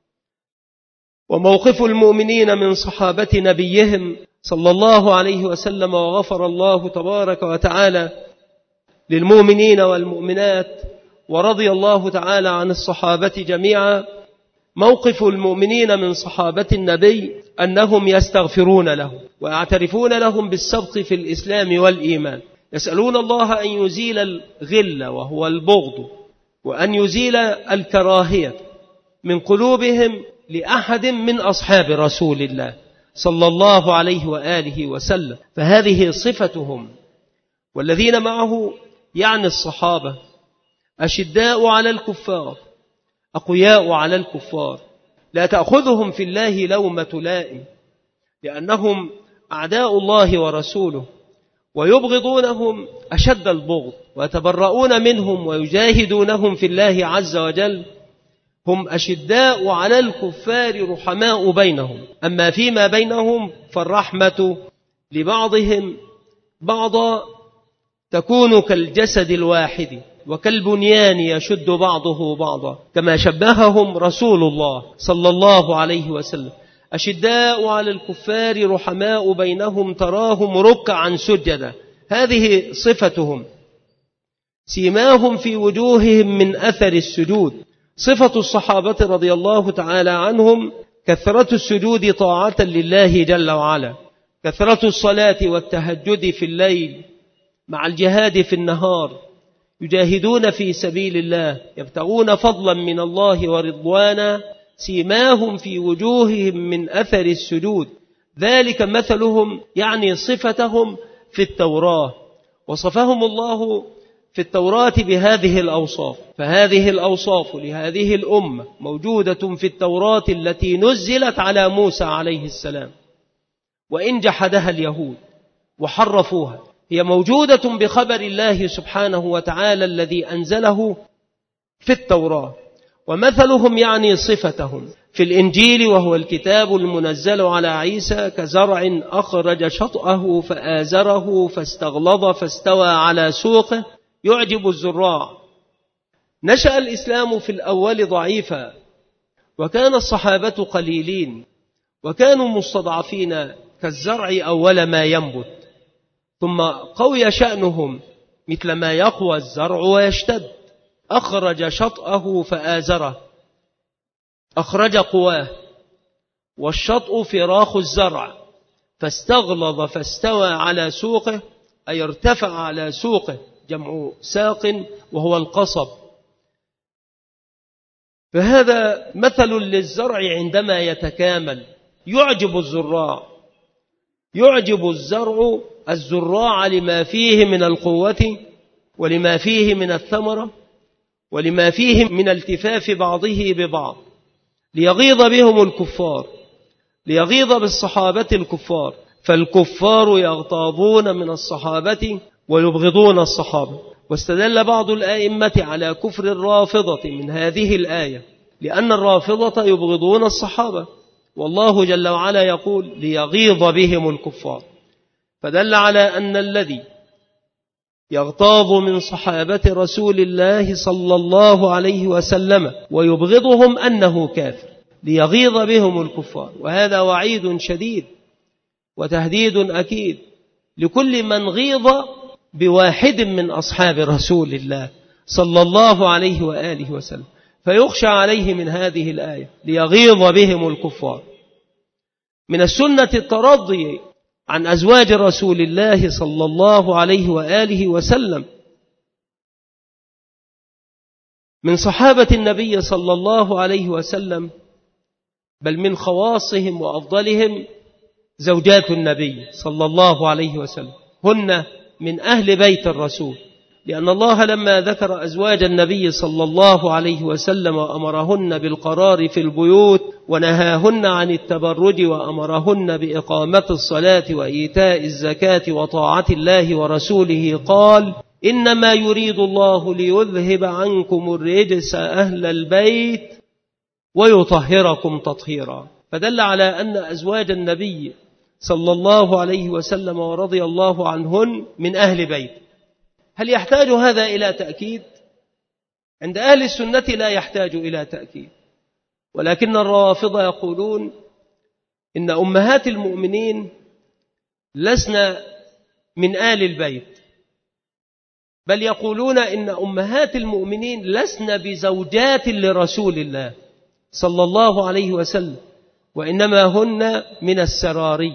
وموقف المؤمنين من صحابة نبيهم صلى الله عليه وسلم، وغفر الله تبارك وتعالى للمؤمنين والمؤمنات ورضي الله تعالى عن الصحابة جميعا. موقف المؤمنين من صحابة النبي أنهم يستغفرون لهم ويعترفون لهم بالسبق في الإسلام والإيمان، يسألون الله أن يزيل الغل وهو البغض، وأن يزيل الكراهية من قلوبهم لأحد من أصحاب رسول الله صلى الله عليه وآله وسلم، فهذه صفتهم. والذين معه يعني الصحابة أشداء على الكفار أقوياء على الكفار، لا تأخذهم في الله لومة لائم، لأنهم أعداء الله ورسوله ويبغضونهم أشد البغض، ويتبرؤون منهم ويجاهدونهم في الله عز وجل. هم أشداء على الكفار رحماء بينهم، أما فيما بينهم فالرحمة لبعضهم بعضا تكون كالجسد الواحد وكالبنيان يشد بعضه بعضا، كما شبههم رسول الله صلى الله عليه وسلم. أشداء على الكفار رحماء بينهم تراهم ركعا سجدا، هذه صفتهم. سيماهم في وجوههم من أثر السجود. صفة الصحابة رضي الله تعالى عنهم كثرة السجود طاعة لله جل وعلا، كثرة الصلاة والتهجد في الليل مع الجهاد في النهار، يجاهدون في سبيل الله يبتغون فضلا من الله ورضوانا. سيماهم في وجوههم من أثر السجود، ذلك مثلهم يعني صفتهم في التوراة، وصفهم الله في التوراة بهذه الأوصاف، فهذه الأوصاف لهذه الأمة موجودة في التوراة التي نزلت على موسى عليه السلام، وإن جحدها اليهود وحرفوها هي موجودة بخبر الله سبحانه وتعالى الذي أنزله في التوراة. ومثلهم يعني صفتهم في الإنجيل، وهو الكتاب المنزل على عيسى، كزرع أخرج شطأه فآزره فاستغلظ فاستوى على سوقه يعجب الزراع. نشأ الإسلام في الأول ضعيفا، وكان الصحابة قليلين، وكانوا مستضعفين كالزرع أول ما ينبت، ثم قوي شأنهم مثل ما يقوى الزرع ويشتد. أخرج شطأه فآزره، أخرج قواه، والشطء فراخ الزرع، فاستغلظ فاستوى على سوقه، أي ارتفع على سوقه، جمع ساق وهو القصب. فهذا مثل للزرع عندما يتكامل، يعجب الزراع، يعجب الزرع الزراع لما فيه من القوة ولما فيه من الثمرة ولما فيه من التفاف بعضه ببعض، ليغيظ بهم الكفار، ليغيظ بالصحابة الكفار، فالكفار يغتاظون من الصحابة ويبغضون الصحابة. واستدل بعض الآئمة على كفر الرافضة من هذه الآية، لأن الرافضة يبغضون الصحابة، والله جل وعلا يقول ليغيظ بهم الكفار، فدل على أن الذي يغتاظ من صحابة رسول الله صلى الله عليه وسلم ويبغضهم أنه كافر، ليغيظ بهم الكفار. وهذا وعيد شديد وتهديد أكيد لكل من غيظ بواحد من أصحاب رسول الله صلى الله عليه وآله وسلم، فيخشى عليه من هذه الآية ليغيظ بهم الكفار. من السنة الترضي عن أزواج رسول الله صلى الله عليه وآله وسلم من صحابة النبي صلى الله عليه وسلم، بل من خواصهم وأفضلهم زوجات النبي صلى الله عليه وسلم، هن من أهل بيت الرسول، لأن الله لما ذكر أزواج النبي صلى الله عليه وسلم وأمرهن بالقرار في البيوت ونهاهن عن التبرج وأمرهن بإقامة الصلاة وإيتاء الزكاة وطاعة الله ورسوله قال: إنما يريد الله ليذهب عنكم الرجس أهل البيت ويطهركم تطهيرا. فدل على أن أزواج النبي صلى الله عليه وسلم ورضي الله عنهن من أهل بيت. هل يحتاج هذا إلى تأكيد؟ عند أهل السنة لا يحتاج إلى تأكيد، ولكن الروافضة يقولون إن أمهات المؤمنين لسن من آل البيت، بل يقولون إن أمهات المؤمنين لسن بزوجات لرسول الله صلى الله عليه وسلم، وإنما هن من السراري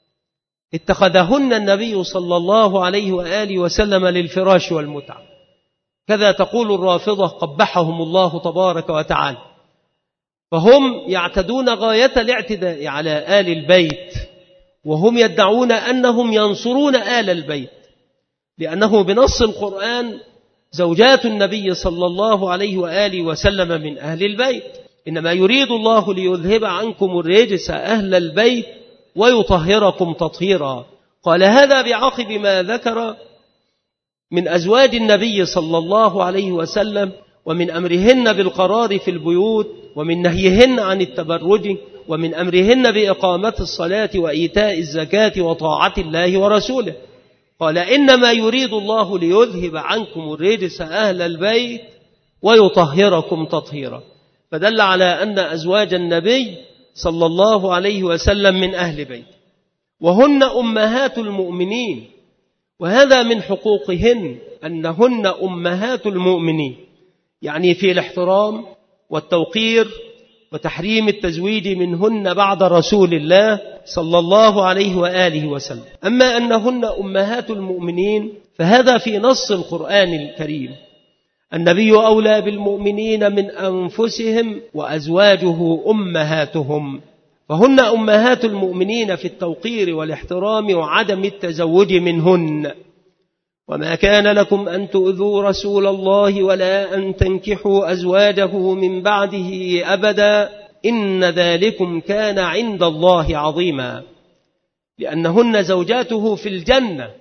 اتخذهن النبي صلى الله عليه وآله وسلم للفراش والمتعة. كذا تقول الرافضة قبحهم الله تبارك وتعالى. فهم يعتدون غاية الاعتداء على آل البيت، وهم يدعون أنهم ينصرون آل البيت، لأنه بنص القرآن زوجات النبي صلى الله عليه وآله وسلم من أهل البيت. إنما يريد الله ليذهب عنكم الرجس أهل البيت ويطهركم تطهيرا. قال هذا بعقب ما ذكر من أزواج النبي صلى الله عليه وسلم ومن أمرهن بالقرار في البيوت ومن نهيهن عن التبرج ومن أمرهن بإقامة الصلاة وإيتاء الزكاة وطاعة الله ورسوله. قال إنما يريد الله ليذهب عنكم الرجس أهل البيت ويطهركم تطهيرا. فدل على أن أزواج النبي صلى الله عليه وسلم من أهل بيت، وهن أمهات المؤمنين، وهذا من حقوقهن أنهن أمهات المؤمنين، يعني في الاحترام والتوقير وتحريم التزويج منهن بعد رسول الله صلى الله عليه وآله وسلم. أما أنهن أمهات المؤمنين فهذا في نص القرآن الكريم: النبي أولى بالمؤمنين من أنفسهم وأزواجه أمهاتهم. فهن أمهات المؤمنين في التوقير والاحترام وعدم التزوج منهن. وما كان لكم أن تؤذوا رسول الله ولا أن تنكحوا أزواجه من بعده أبدا إن ذلكم كان عند الله عظيما، لأنهن زوجاته في الجنة،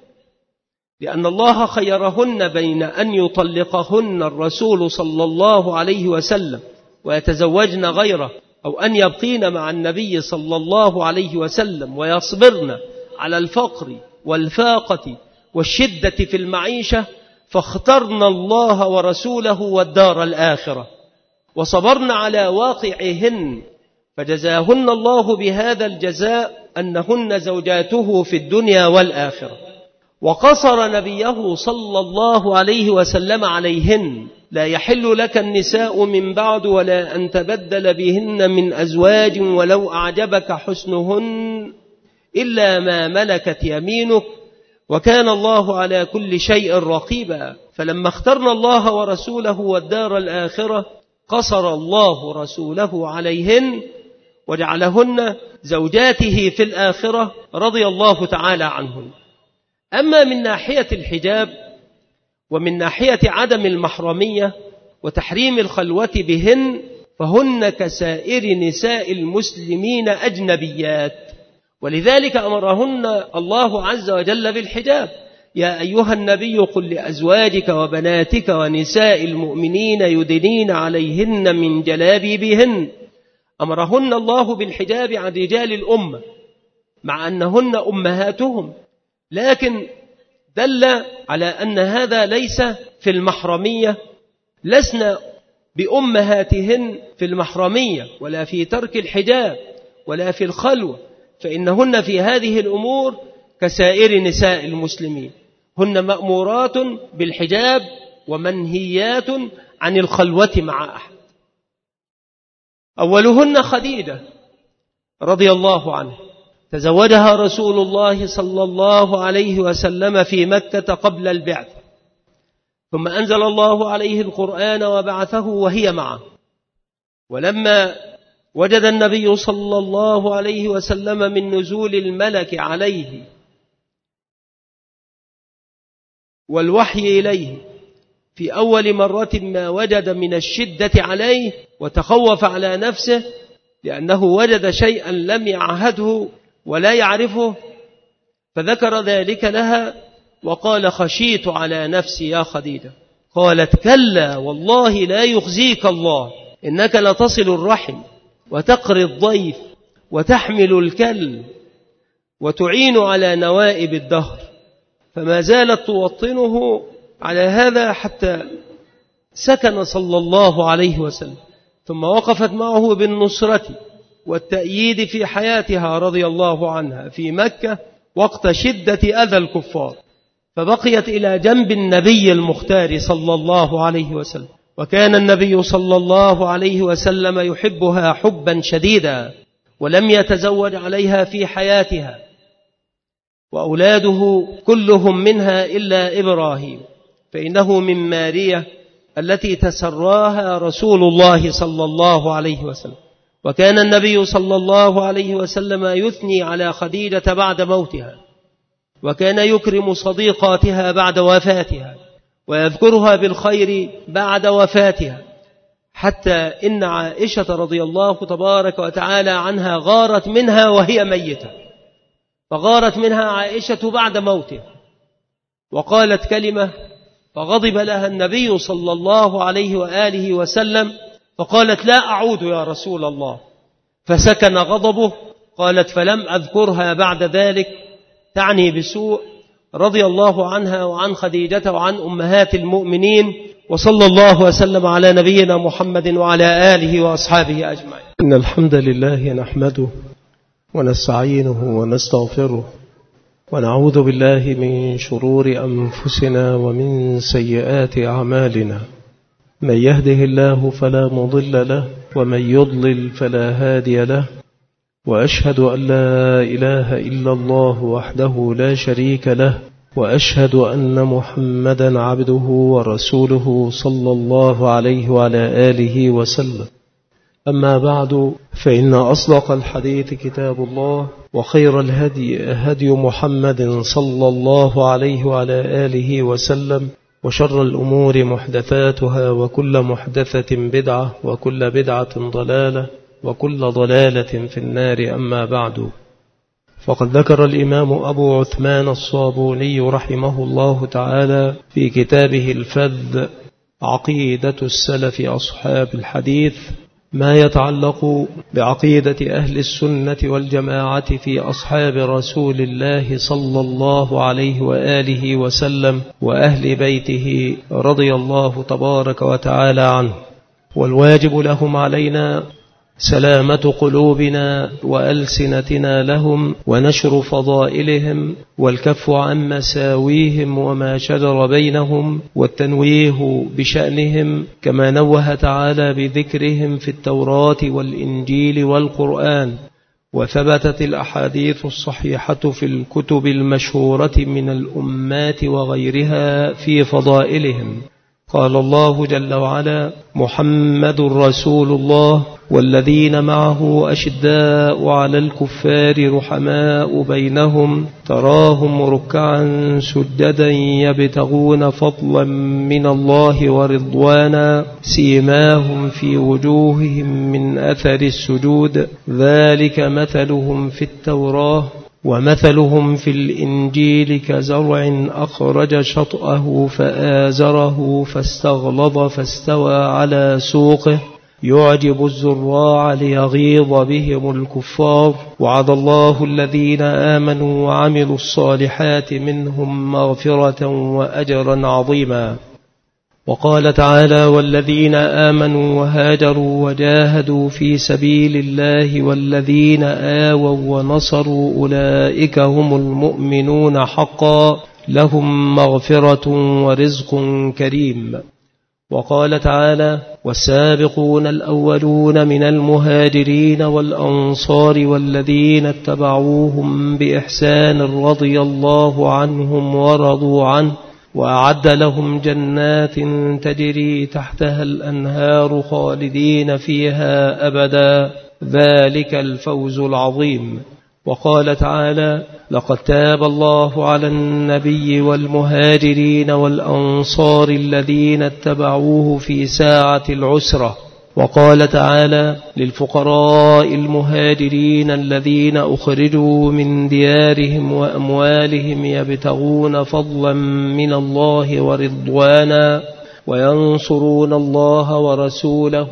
لأن الله خيرهن بين أن يطلقهن الرسول صلى الله عليه وسلم ويتزوجن غيره، أو أن يبقين مع النبي صلى الله عليه وسلم ويصبرن على الفقر والفاقة والشدة في المعيشة، فاخترن الله ورسوله والدار الآخرة وصبرن على واقعهن، فجزاهن الله بهذا الجزاء أنهن زوجاته في الدنيا والآخرة. وقصر نبيه صلى الله عليه وسلم عليهن: لا يحل لك النساء من بعد ولا أن تبدل بهن من أزواج ولو أعجبك حسنهن إلا ما ملكت يمينك وكان الله على كل شيء رقيبا. فلما اخترنا الله ورسوله والدار الآخرة قصر الله رسوله عليهن وجعلهن زوجاته في الآخرة رضي الله تعالى عنهن. أما من ناحية الحجاب ومن ناحية عدم المحرمية وتحريم الخلوة بهن فهن كسائر نساء المسلمين أجنبيات، ولذلك أمرهن الله عز وجل بالحجاب: يا أيها النبي قل لأزواجك وبناتك ونساء المؤمنين يدنين عليهن من جلابيبهن. أمرهن الله بالحجاب عن رجال الأمة مع أنهن أمهاتهم، لكن دل على أن هذا ليس في المحرمية، لسنا بأمهاتهن في المحرمية ولا في ترك الحجاب ولا في الخلوة، فإنهن في هذه الأمور كسائر نساء المسلمين، هن مأمورات بالحجاب ومنهيات عن الخلوة مع أحد. أولهن خديجة رضي الله عنها، تزوجها رسول الله صلى الله عليه وسلم في مكة قبل البعث، ثم أنزل الله عليه القرآن وبعثه وهي معه. ولما وجد النبي صلى الله عليه وسلم من نزول الملك عليه والوحي إليه في أول مرة ما وجد من الشدة عليه وتخوف على نفسه، لأنه وجد شيئا لم يعهده ولا يعرفه، فذكر ذلك لها وقال: خشيت على نفسي يا خديجة. قالت: كلا والله لا يخزيك الله، إنك لتصل الرحم وتقري الضيف وتحمل الكل وتعين على نوائب الدهر. فما زالت توطنه على هذا حتى سكن صلى الله عليه وسلم، ثم وقفت معه بالنصرة والتأييد في حياتها رضي الله عنها في مكة وقت شدة أذى الكفار، فبقيت إلى جنب النبي المختار صلى الله عليه وسلم. وكان النبي صلى الله عليه وسلم يحبها حبا شديدا، ولم يتزوج عليها في حياتها، وأولاده كلهم منها إلا إبراهيم، فإنه من مارية التي تسراها رسول الله صلى الله عليه وسلم. وكان النبي صلى الله عليه وسلم يثني على خديجة بعد موتها، وكان يكرم صديقاتها بعد وفاتها ويذكرها بالخير بعد وفاتها، حتى إن عائشة رضي الله تبارك وتعالى عنها غارت منها وهي ميتة، فغارت منها عائشة بعد موتها وقالت كلمة فغضب لها النبي صلى الله عليه وآله وسلم، فقالت: لا أعود يا رسول الله، فسكن غضبه. قالت: فلم أذكرها بعد ذلك، تعني بسوء، رضي الله عنها وعن خديجة وعن أمهات المؤمنين، وصلى الله وسلم على نبينا محمد وعلى آله وأصحابه أجمعين. إن الحمد لله نحمده ونستعينه ونستغفره، ونعوذ بالله من شرور أنفسنا ومن سيئات أعمالنا، من يهده الله فلا مضل له ومن يضلل فلا هادي له، وأشهد أن لا إله إلا الله وحده لا شريك له، وأشهد أن محمدا عبده ورسوله صلى الله عليه وعلى آله وسلم. أما بعد، فإن أصدق الحديث كتاب الله، وخير الهدي هدي محمد صلى الله عليه وعلى آله وسلم، وشر الأمور محدثاتها، وكل محدثة بدعة، وكل بدعة ضلالة، وكل ضلالة في النار. أما بعد، فقد ذكر الإمام أبو عثمان الصابوني رحمه الله تعالى في كتابه الفذ عقيدة السلف أصحاب الحديث ما يتعلق بعقيدة أهل السنة والجماعة في أصحاب رسول الله صلى الله عليه وآله وسلم وأهل بيته رضي الله تبارك وتعالى عنه. والواجب لهم علينا سلامة قلوبنا وألسنتنا لهم، ونشر فضائلهم، والكف عن مساويهم وما شجر بينهم، والتنويه بشأنهم، كما نوه تعالى بذكرهم في التوراة والإنجيل والقرآن. وثبتت الأحاديث الصحيحة في الكتب المشهورة من الأمات وغيرها في فضائلهم. قال الله جل وعلا: محمد رسول الله والذين معه أشداء على الكفار رحماء بينهم، تراهم ركعا سجدا يبتغون فضلا من الله ورضوانا، سيماهم في وجوههم من أثر السجود، ذلك مثلهم في التوراة ومثلهم في الإنجيل كزرع أخرج شطأه فآزره فاستغلظ فاستوى على سوقه يعجب الزراع ليغيظ بهم الكفار، وعد الله الذين آمنوا وعملوا الصالحات منهم مغفرة وأجرا عظيما. وقال تعالى: والذين آمنوا وهاجروا وجاهدوا في سبيل الله والذين آووا ونصروا أولئك هم المؤمنون حقا، لهم مغفرة ورزق كريم. وقال تعالى: والسابقون الأولون من المهاجرين والأنصار والذين اتبعوهم بإحسان رضي الله عنهم ورضوا عنه وأعد لهم جنات تجري تحتها الأنهار خالدين فيها أبدا ذلك الفوز العظيم. وقال تعالى: لقد تاب الله على النبي والمهاجرين والأنصار الذين اتبعوه في ساعة العسرة. وقال تعالى: للفقراء المهاجرين الذين أخرجوا من ديارهم وأموالهم يبتغون فضلا من الله ورضوانا وينصرون الله ورسوله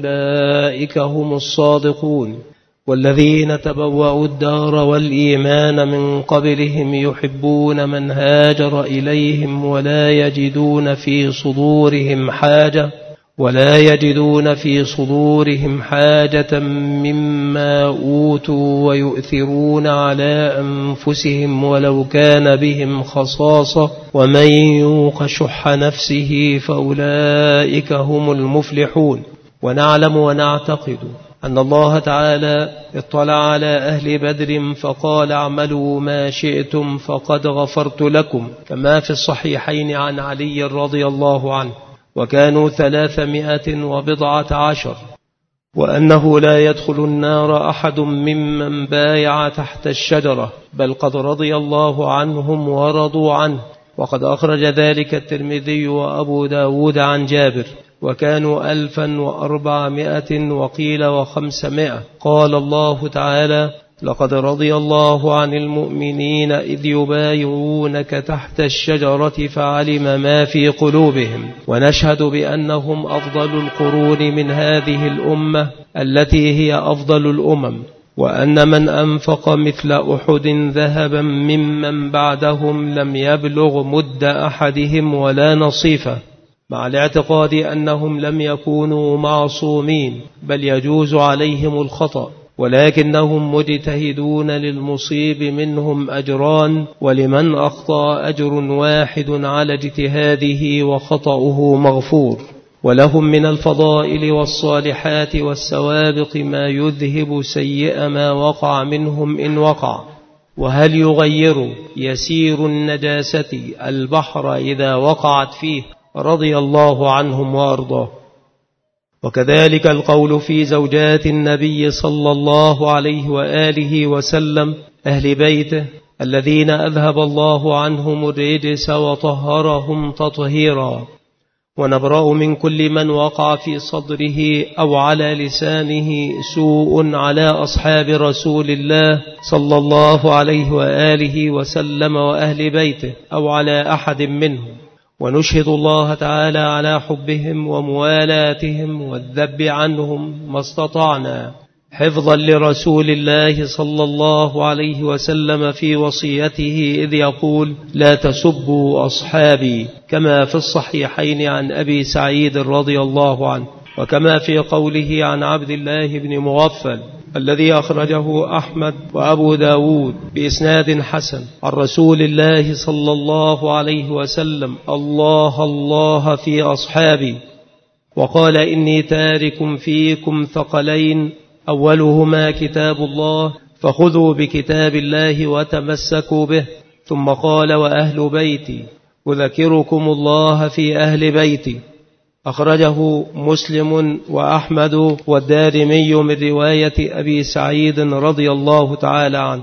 أولئك هم الصادقون. والذين تبوأوا الدار والإيمان من قبلهم يحبون من هاجر إليهم ولا يجدون في صدورهم حاجة ولا يجدون في صدورهم حاجة مما أوتوا ويؤثرون على أنفسهم ولو كان بهم خصاصة ومن يوق شح نفسه فأولئك هم المفلحون. ونعلم ونعتقد أن الله تعالى اطلع على أهل بدر فقال: اعملوا ما شئتم فقد غفرت لكم، كما في الصحيحين عن علي رضي الله عنه، وكانوا ثلاثمائة وبضعة عشر، وأنه لا يدخل النار أحد ممن بايع تحت الشجرة، بل قد رضي الله عنهم ورضوا عنه. وقد أخرج ذلك الترمذي وأبو داود عن جابر، وكانوا ألفا وأربعمائة وقيل وخمسمائة. قال الله تعالى: لقد رضي الله عن المؤمنين إذ يبايعونك تحت الشجرة فعلم ما في قلوبهم. ونشهد بأنهم أفضل القرون من هذه الأمة التي هي أفضل الأمم، وأن من أنفق مثل أحد ذهبا ممن بعدهم لم يبلغ مد أحدهم ولا نصيفه، مع الاعتقاد أنهم لم يكونوا معصومين بل يجوز عليهم الخطأ، ولكنهم مجتهدون للمصيب منهم أجران، ولمن أخطأ أجر واحد على اجتهاده وخطأه مغفور. ولهم من الفضائل والصالحات والسوابق ما يذهب سيئ ما وقع منهم إن وقع. وهل يغير يسير النجاسة البحر إذا وقعت فيه؟ رضي الله عنهم وأرضاه. وكذلك القول في زوجات النبي صلى الله عليه وآله وسلم أهل بيته الذين أذهب الله عنهم الرجس وطهرهم تطهيرا. ونبرأ من كل من وقع في صدره أو على لسانه سوء على أصحاب رسول الله صلى الله عليه وآله وسلم وأهل بيته أو على أحد منهم. ونشهد الله تعالى على حبهم وموالاتهم والذب عنهم ما استطعنا، حفظا لرسول الله صلى الله عليه وسلم في وصيته إذ يقول: لا تسبوا أصحابي، كما في الصحيحين عن أبي سعيد رضي الله عنه، وكما في قوله عن عبد الله بن مغفل الذي أخرجه أحمد وأبو داود بإسناد حسن عن رسول الله صلى الله عليه وسلم: الله الله في أصحابي. وقال: إني تارك فيكم ثقلين، أولهما كتاب الله، فخذوا بكتاب الله وتمسكوا به. ثم قال: وأهل بيتي، أذكركم الله في أهل بيتي. أخرجه مسلم وأحمد والدارمي من رواية أبي سعيد رضي الله تعالى عنه.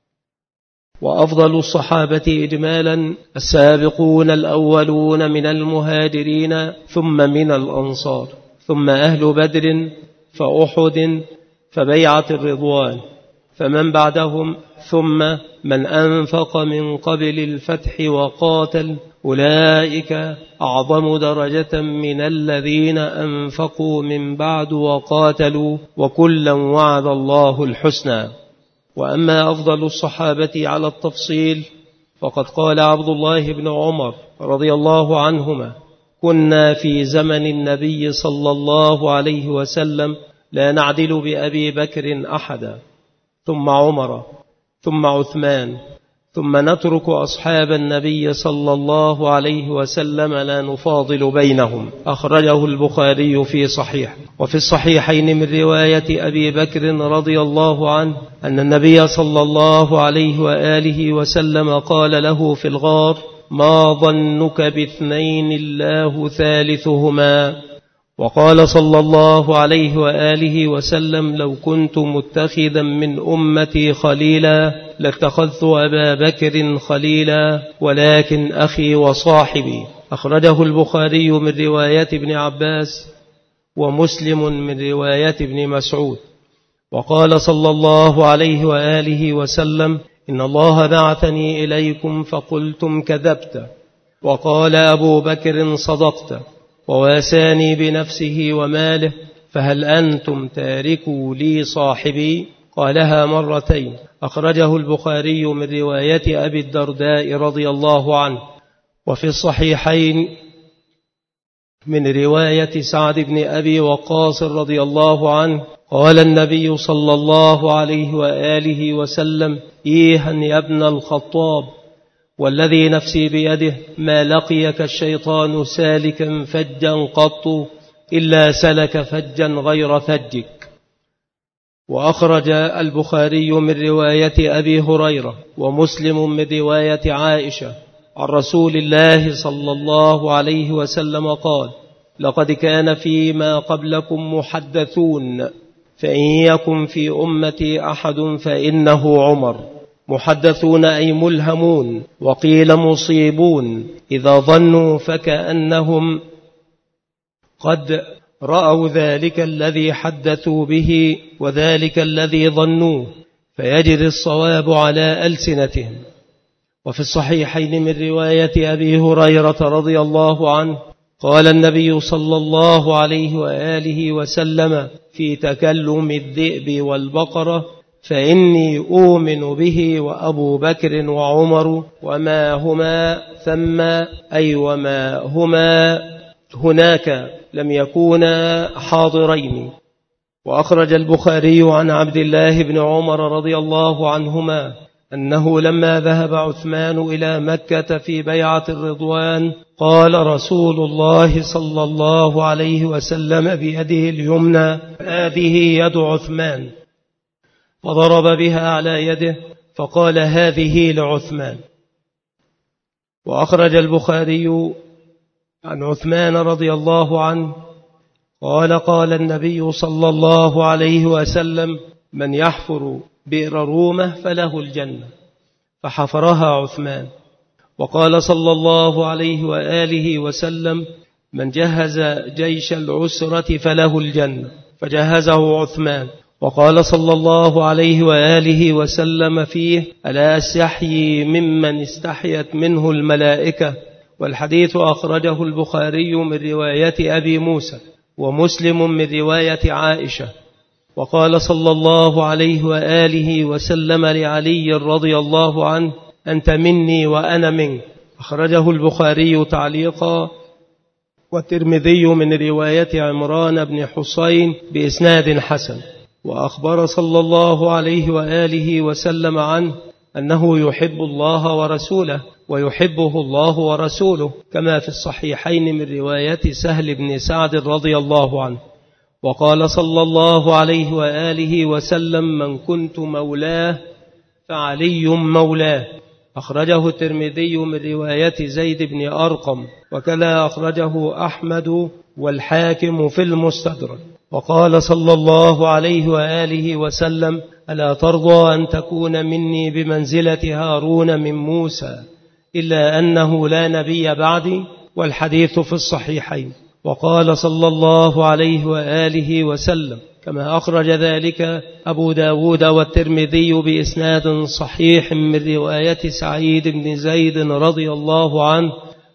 وأفضل الصحابة إجمالا السابقون الأولون من المهاجرين ثم من الأنصار، ثم أهل بدر، فأحد، فبيعة الرضوان، فمن بعدهم، ثم من أنفق من قبل الفتح وقاتل، أولئك أعظم درجة من الذين أنفقوا من بعد وقاتلوا، وكلا وعد الله الحسنى. وأما أفضل الصحابة على التفصيل فقد قال عبد الله بن عمر رضي الله عنهما: كنا في زمن النبي صلى الله عليه وسلم لا نعدل بأبي بكر أحدا، ثم عمر، ثم عثمان، ثم نترك أصحاب النبي صلى الله عليه وسلم لا نفاضل بينهم. أخرجه البخاري في صحيح. وفي الصحيحين من رواية أبي بكر رضي الله عنه أن النبي صلى الله عليه وآله وسلم قال له في الغار: ما ظنك باثنين الله ثالثهما؟ وقال صلى الله عليه وآله وسلم: لو كنت متخذا من أمتي خليلا لاتخذت أبا بكر خليلا، ولكن أخي وصاحبي. أخرجه البخاري من رواية ابن عباس، ومسلم من رواية ابن مسعود. وقال صلى الله عليه وآله وسلم: إن الله بعثني إليكم فقلتم كذبت، وقال أبو بكر صدقت، وواساني بنفسه وماله، فهل أنتم تاركوا لي صاحبي؟ قالها مرتين. أخرجه البخاري من رواية أبي الدرداء رضي الله عنه. وفي الصحيحين من رواية سعد بن أبي وقاص رضي الله عنه قال النبي صلى الله عليه وآله وسلم: إيها يا ابن الخطاب، والذي نفسي بيده ما لقيك الشيطان سالكا فجا قط إلا سلك فجا غير فجك. وأخرج البخاري من رواية أبي هريرة ومسلم من رواية عائشة عن رسول الله صلى الله عليه وسلم قال: لقد كان فيما قبلكم محدثون، فإن يكن في أمتي أحد فإنه عمر. محدثون أي ملهمون، وقيل مصيبون، إذا ظنوا فكأنهم قد رأوا ذلك الذي حدثوا به وذلك الذي ظنوه، فيجري الصواب على ألسنتهم. وفي الصحيحين من رواية أبي هريرة رضي الله عنه قال النبي صلى الله عليه وآله وسلم في تكلم الذئب والبقرة: فإني أؤمن به وأبو بكر وعمر وما هما ثم، أي وما هما هناك، لم يكونا حاضرين. وأخرج البخاري عن عبد الله بن عمر رضي الله عنهما أنه لما ذهب عثمان إلى مكة في بيعة الرضوان قال رسول الله صلى الله عليه وسلم بيده اليمنى: هذه يد عثمان، فضرب بها على يده فقال: هذه لعثمان. وأخرج البخاري عن عثمان رضي الله عنه قال: قال النبي صلى الله عليه وسلم: من يحفر بئر رومة فله الجنة، فحفرها عثمان. وقال صلى الله عليه وآله وسلم: من جهز جيش العسرة فله الجنة، فجهزه عثمان. وقال صلى الله عليه وآله وسلم فيه: ألا أستحيي ممن استحيت منه الملائكة. والحديث أخرجه البخاري من رواية أبي موسى، ومسلم من رواية عائشة. وقال صلى الله عليه وآله وسلم لعلي رضي الله عنه: أنت مني وأنا منك. أخرجه البخاري تعليقا، والترمذي من رواية عمران بن حسين بإسناد حسن. وأخبر صلى الله عليه وآله وسلم عنه أنه يحب الله ورسوله ويحبه الله ورسوله، كما في الصحيحين من رواية سهل بن سعد رضي الله عنه. وقال صلى الله عليه وآله وسلم: من كنت مولاه فعلي مولاه. أخرجه الترمذي من رواية زيد بن أرقم، وكذا أخرجه أحمد والحاكم في المستدرك. وقال صلى الله عليه وآله وسلم: ألا ترضى أن تكون مني بمنزلة هارون من موسى، إلا أنه لا نبي بعدي. والحديث في الصحيحين. وقال صلى الله عليه وآله وسلم كما أخرج ذلك أبو داود والترمذي بإسناد صحيح من رواية سعيد بن زيد رضي الله عنه: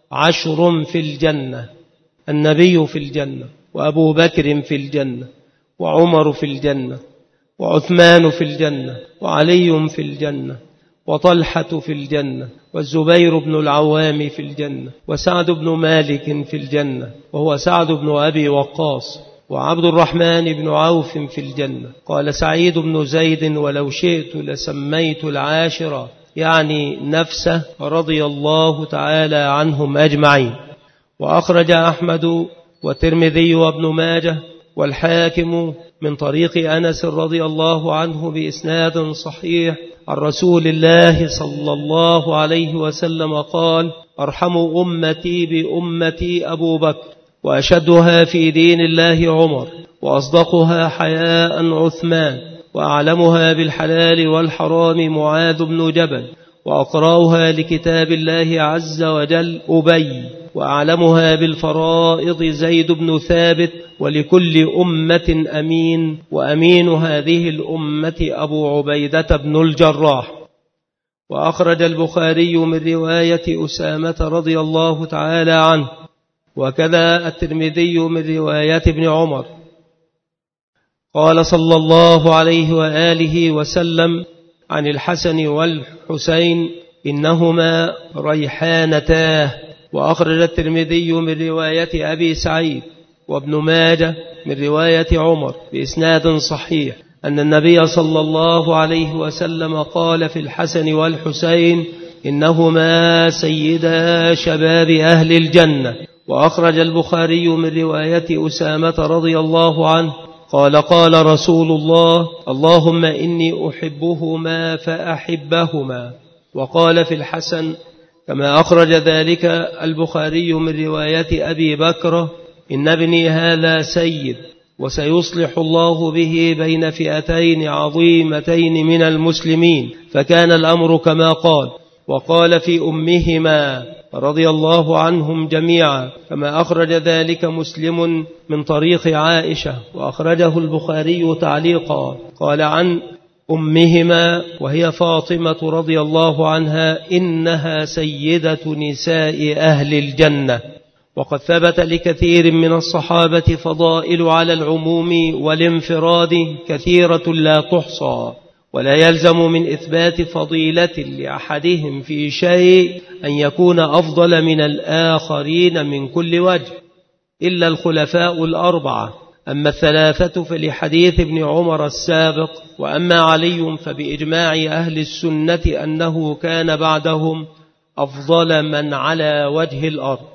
عشر في الجنة، النبي في الجنة، وأبو بكر في الجنة، وعمر في الجنة، وعثمان في الجنة، وعلي في الجنة، وطلحة في الجنة، والزبير بن العوام في الجنة، وسعد بن مالك في الجنة وهو سعد بن أبي وقاص، وعبد الرحمن بن عوف في الجنة. قال سعيد بن زيد: ولو شئت لسميت العاشرة يعني نفسه رضي الله تعالى عنهم أجمعين. وأخرج أحمد والترمذي وابن ماجه والحاكم من طريق أنس رضي الله عنه بإسناد صحيح عن رسول الله صلى الله عليه وسلم قال: أرحم أمتي بأمتي أبو بكر، وأشدها في دين الله عمر، وأصدقها حياء عثمان، وأعلمها بالحلال والحرام معاذ بن جبل، وأقرأها لكتاب الله عز وجل أبي، وأعلمها بالفرائض زيد بن ثابت، ولكل أمة أمين، وأمين هذه الأمة أبو عبيدة بن الجراح. وأخرج البخاري من رواية أسامة رضي الله تعالى عنه، وكذا الترمذي من رواية ابن عمر قال صلى الله عليه وآله وسلم عن الحسن والحسين: إنهما ريحانتاه. وأخرج الترمذي من رواية أبي سعيد وابن ماجه من رواية عمر بإسناد صحيح أن النبي صلى الله عليه وسلم قال في الحسن والحسين: إنهما سيدا شباب أهل الجنة. وأخرج البخاري من رواية أسامة رضي الله عنه قال: قال رسول الله: اللهم إني أحبهما فأحبهما. وقال في الحسن كما أخرج ذلك البخاري من رواية أبي بكر: إن ابني هذا سيد، وسيصلح الله به بين فئتين عظيمتين من المسلمين. فكان الأمر كما قال. وقال في أمهما رضي الله عنهم جميعا كما أخرج ذلك مسلم من طريق عائشة، وأخرجه البخاري تعليقا. قال عن أمهما وهي فاطمة رضي الله عنها: إنها سيدة نساء أهل الجنة. وقد ثبت لكثير من الصحابة فضائل على العموم والانفراد كثيرة لا تحصى، ولا يلزم من إثبات فضيلة لأحدهم في شيء أن يكون أفضل من الآخرين من كل وجه إلا الخلفاء الأربعة. أما الثلاثة فلحديث ابن عمر السابق. وأما علي فبإجماع أهل السنة أنه كان بعدهم أفضل من على وجه الأرض.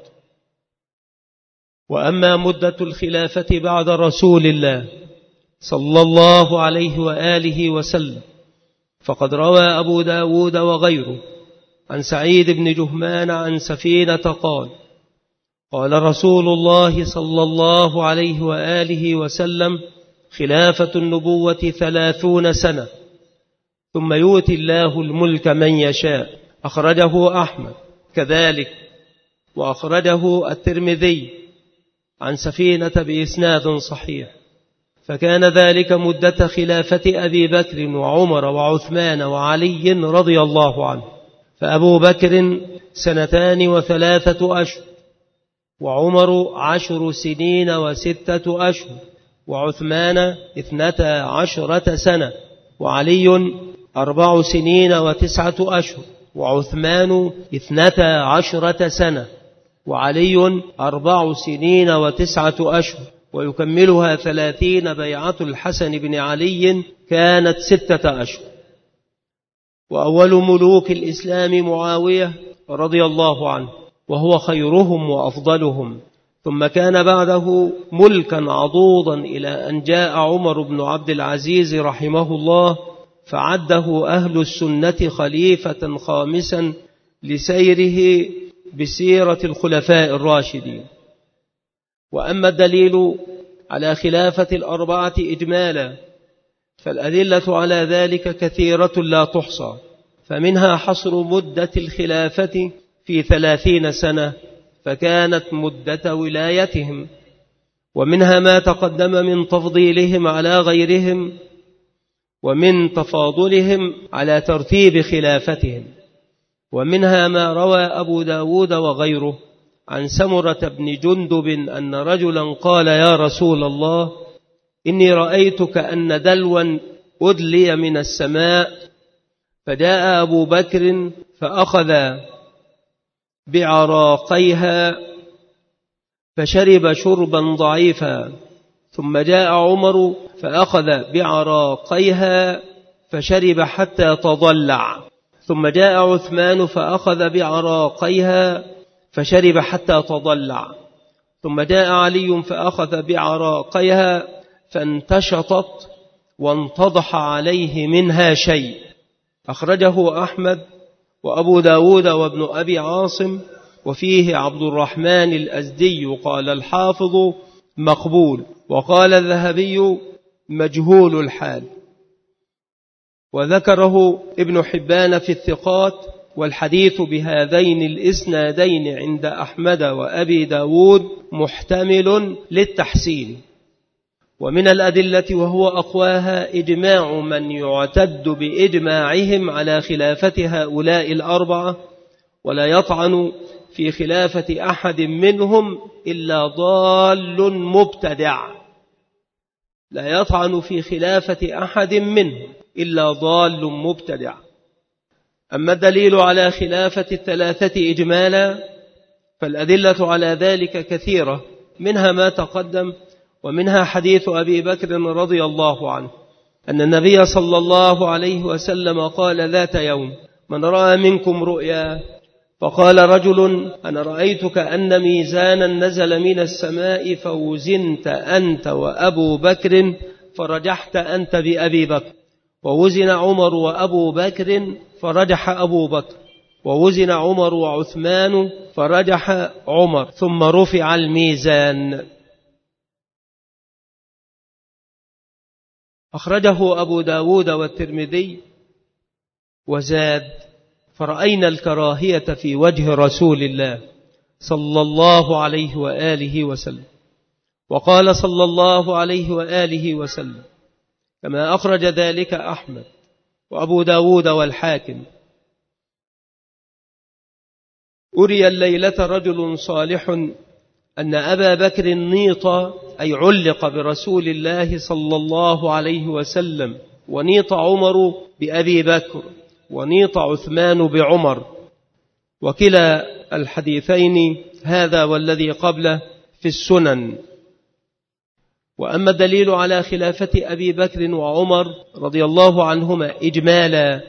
وأما مدة الخلافة بعد رسول الله صلى الله عليه وآله وسلم فقد روى أبو داود وغيره عن سعيد بن جهمان عن سفينة قال: قال رسول الله صلى الله عليه وآله وسلم: خلافة النبوة ثلاثون سنة، ثم يؤتي الله الملك من يشاء. أخرجه أحمد كذلك، وأخرجه الترمذي عن سفينة بإسناد صحيح. فكان ذلك مدة خلافة أبي بكر وعمر وعثمان وعلي رضي الله عنه. فأبو بكر سنتان وثلاثة أشهر، وعمر عشر سنين وستة أشهر، وعثمان اثنتا عشرة سنة، وعلي أربع سنين وتسعة أشهر، وعثمان اثنتا عشرة سنة، وعلي أربع سنين وتسعة أشهر. ويكملها ثلاثين بيعة الحسن بن علي كانت ستة أشهر. وأول ملوك الإسلام معاوية رضي الله عنه، وهو خيرهم وأفضلهم. ثم كان بعده ملكا عضوضا إلى أن جاء عمر بن عبد العزيز رحمه الله فعده أهل السنة خليفة خامسا لسيره بسيرة الخلفاء الراشدين. وأما الدليل على خلافة الأربعة إجمالا فالأدلة على ذلك كثيرة لا تحصى، فمنها حصر مدة الخلافة في ثلاثين سنة فكانت مدة ولايتهم، ومنها ما تقدم من تفضيلهم على غيرهم ومن تفاضلهم على ترتيب خلافتهم. ومنها ما روى أبو داود وغيره عن سمرة بن جندب أن رجلا قال: يا رسول الله، إني رأيت كأن دلوا أدلي من السماء، فجاء أبو بكر فأخذ بعراقيها فشرب شربا ضعيفا، ثم جاء عمر فأخذ بعراقيها فشرب حتى تضلع، ثم جاء عثمان فأخذ بعراقيها فشرب حتى تضلع، ثم جاء علي فأخذ بعراقيها فانتشطت وانتضح عليه منها شيء. أخرجه أحمد وأبو داود وابن أبي عاصم، وفيه عبد الرحمن الأزدي. قال الحافظ مقبول، وقال الذهبي مجهول الحال، وذكره ابن حبان في الثقات. والحديث بهذين الإسنادين عند أحمد وأبي داود محتمل للتحسين. ومن الأدلة وهو أقواها إجماع من يعتد بإجماعهم على خلافة هؤلاء الأربعة، ولا يطعن في خلافة أحد منهم إلا ضال مبتدع. لا يطعن في خلافة أحد منهم إلا ضال مبتدع. أما الدليل على خلافة الثلاثة إجمالا فالأدلة على ذلك كثيرة، منها ما تقدم، ومنها حديث أبي بكر رضي الله عنه أن النبي صلى الله عليه وسلم قال ذات يوم: من رأى منكم رؤيا فقال رجل: أنا رأيتك أن ميزانا نزل من السماء فوزنت أنت وأبو بكر فرجحت أنت بأبي بكر، ووزن عمر وأبو بكر فرجح أبو بكر، ووزن عمر وعثمان فرجح عمر، ثم رفع الميزان. أخرجه أبو داود والترمذي وزاد: فرأينا الكراهية في وجه رسول الله صلى الله عليه وآله وسلم. وقال صلى الله عليه وآله وسلم كما أخرج ذلك أحمد وأبو داود والحاكم: أري الليلة رجل صالح أن أبا بكر نيط، أي علق برسول الله صلى الله عليه وسلم، ونيط عمر بأبي بكر، ونيط عثمان بعمر. وكلا الحديثين هذا والذي قبله في السنن. وأما الدليل على خلافة أبي بكر وعمر رضي الله عنهما إجمالا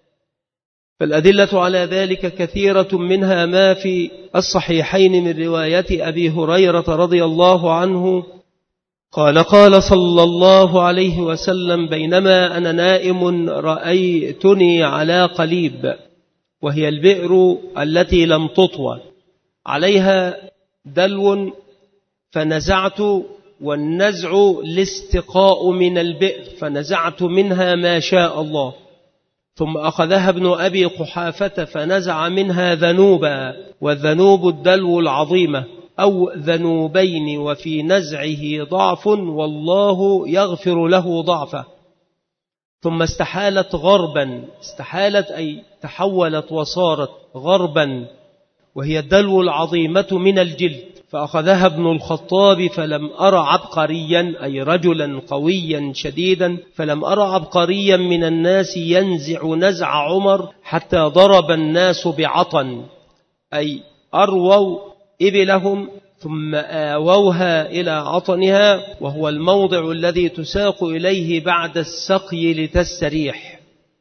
فالأدلة على ذلك كثيرة، منها ما في الصحيحين من رواية أبي هريرة رضي الله عنه قال: قال صلى الله عليه وسلم: بينما أنا نائم رأيتني على قليب، وهي البئر التي لم تطوى، عليها دلو، فنزعت، والنزع الاستقاء من البئر، فنزعت منها ما شاء الله. ثم أخذها ابن أبي قحافة فنزع منها ذنوبا، والذنوب الدلو العظيمة، أو ذنوبين، وفي نزعه ضعف، والله يغفر له ضعفه. ثم استحالت غربا، استحالت أي تحولت وصارت غربا، وهي الدلو العظيمة من الجلد، فأخذها ابن الخطاب فلم أرى عبقريا، أي رجلا قويا شديدا، فلم أرى عبقريا من الناس ينزع نزع عمر حتى ضرب الناس بعطن، أي أرووا إبلهم ثم آووها إلى عطنها، وهو الموضع الذي تساق إليه بعد السقي لتستريح.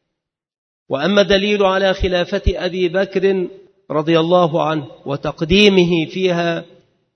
وأما دليل على خلافة أبي بكر رضي الله عنه وتقديمه فيها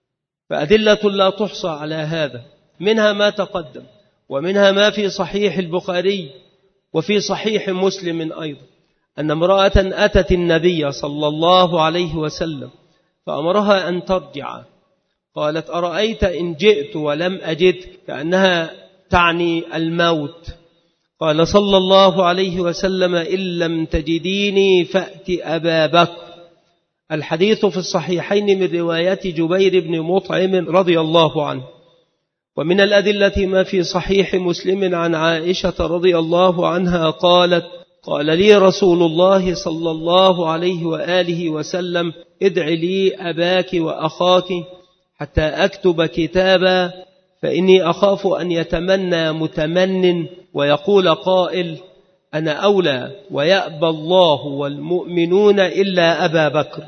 فأدلة لا تحصى على هذا، منها ما تقدم، ومنها ما في صحيح البخاري وفي صحيح مسلم أيضا، أن امرأة أتت النبي صلى الله عليه وسلم فأمرها أن ترجع، قالت: أرأيت إن جئت ولم أجدك، كأنها تعني الموت. قال صلى الله عليه وسلم: إن لم تجديني فأت أبا بكر. الحديث في الصحيحين من رواية جبير بن مطعم رضي الله عنه. ومن الأدلة ما في صحيح مسلم عن عائشة رضي الله عنها قالت: قال لي رسول الله صلى الله عليه وآله وسلم: ادع لي أباك وأخاك حتى أكتب كتابا، فإني أخاف أن يتمنى متمن ويقول قائل: أنا أولى، ويأبى الله والمؤمنون إلا أبا بكر.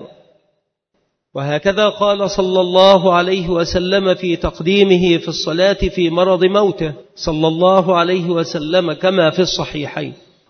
وهكذا قال صلى الله عليه وسلم في تقديمه في الصلاة في مرض موته صلى الله عليه وسلم كما في الصحيحين: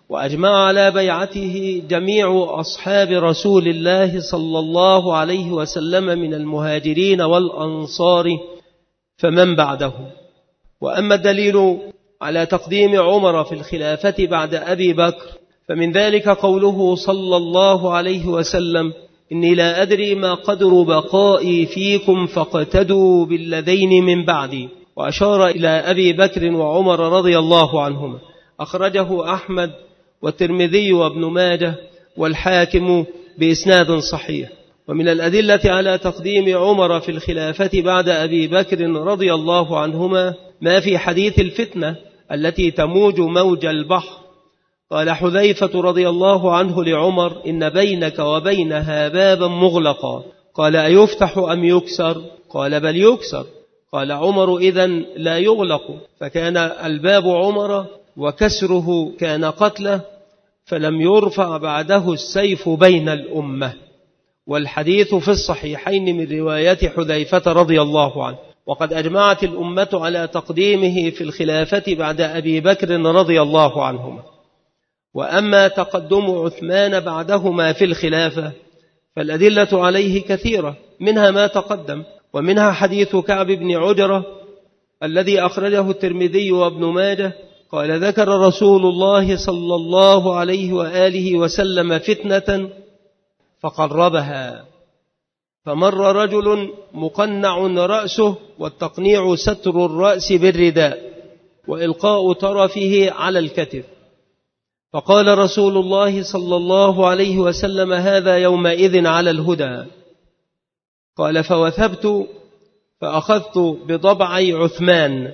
وأجمع على بيعته جميع أصحاب رسول الله صلى الله عليه وسلم من المهاجرين والأنصار فمن بعده. وأما الدليل على تقديم عمر في الخلافة بعد أبي بكر فمن ذلك قوله صلى الله عليه وسلم: إني لا أدري ما قدر بقائي فيكم فاقتدوا بالذين من بعدي، وأشار إلى أبي بكر وعمر رضي الله عنهما. أخرجه أحمد والترمذي وابن ماجه والحاكم بإسناد صحيح. ومن الأدلة على تقديم عمر في الخلافة بعد أبي بكر رضي الله عنهما ما في حديث الفتنة التي تموج موج البحر. قال حذيفة رضي الله عنه لعمر: إن بينك وبينها بابا مغلقا. قال: أيفتح أم يكسر؟ قال: بل يكسر. قال عمر: إذن لا يغلق. فكان الباب عمر وكسره كان قتله، فلم يرفع بعده السيف بين الأمة. والحديث في الصحيحين من رواية حذيفة رضي الله عنه. وقد أجمعت الأمة على تقديمه في الخلافة بعد أبي بكر رضي الله عنهما. وأما تقدم عثمان بعدهما في الخلافة فالأدلة عليه كثيرة، منها ما تقدم، ومنها حديث كعب بن عجرة الذي أخرجه الترمذي وابن ماجه. قال: ذكر رسول الله صلى الله عليه وآله وسلم فتنة فقربها، فمر رجل مقنع رأسه، والتقنيع ستر الرأس بالرداء وإلقاء طرفه على الكتف، فقال رسول الله صلى الله عليه وسلم: هذا يومئذ على الهدى. قال: فوثبت فأخذت بضبعي عثمان،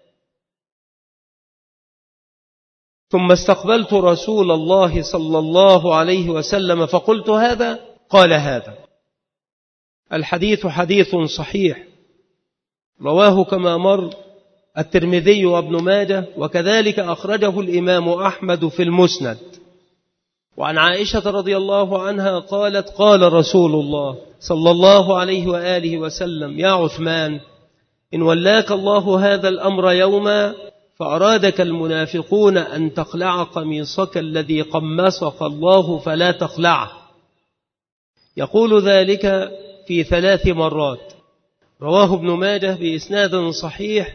ثم استقبلت رسول الله صلى الله عليه وسلم فقلت: هذا؟ قال: هذا. الحديث حديث صحيح رواه كما مر الترمذي وابن ماجه، وكذلك أخرجه الإمام أحمد في المسند. وعن عائشة رضي الله عنها قالت: قال رسول الله صلى الله عليه وآله وسلم: يا عثمان، إن ولاك الله هذا الأمر يوما فأرادك المنافقون أن تخلع قميصك الذي قمصك الله فلا تخلعه. يقول ذلك في ثلاث مرات. رواه ابن ماجه بإسناد صحيح،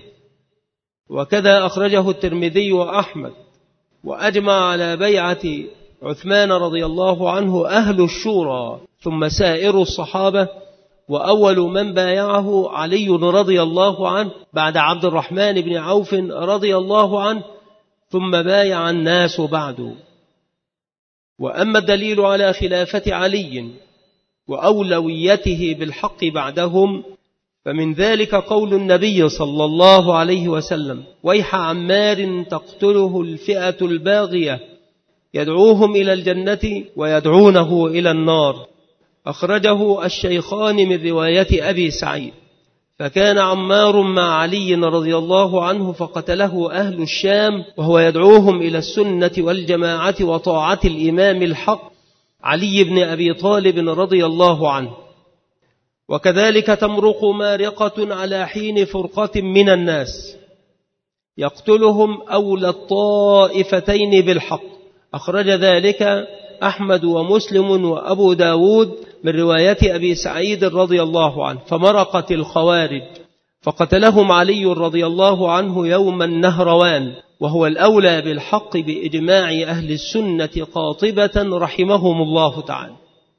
وكذا أخرجه الترمذي وأحمد. وأجمع على بيعة عثمان رضي الله عنه أهل الشورى ثم سائر الصحابة، وأول من بايعه علي رضي الله عنه بعد عبد الرحمن بن عوف رضي الله عنه، ثم بايع الناس بعد. وأما الدليل على خلافة علي وأولويته بالحق بعدهم فمن ذلك قول النبي صلى الله عليه وسلم: ويح عمار تقتله الفئة الباغية يدعوهم إلى الجنة ويدعونه إلى النار. أخرجه الشيخان من رواية أبي سعيد. فكان عمار مع علي رضي الله عنه فقتله أهل الشام وهو يدعوهم إلى السنة والجماعة وطاعة الإمام الحق علي بن أبي طالب رضي الله عنه. وكذلك تمرق مارقة على حين فرقة من الناس يقتلهم أولى الطائفتين بالحق. أخرج ذلك أحمد ومسلم وأبو داود من رواية أبي سعيد رضي الله عنه. فمرقت الخوارج فقتلهم علي رضي الله عنه يوم النهروان، وهو الأولى بالحق بإجماع أهل السنة قاطبة رحمهم الله تعالى.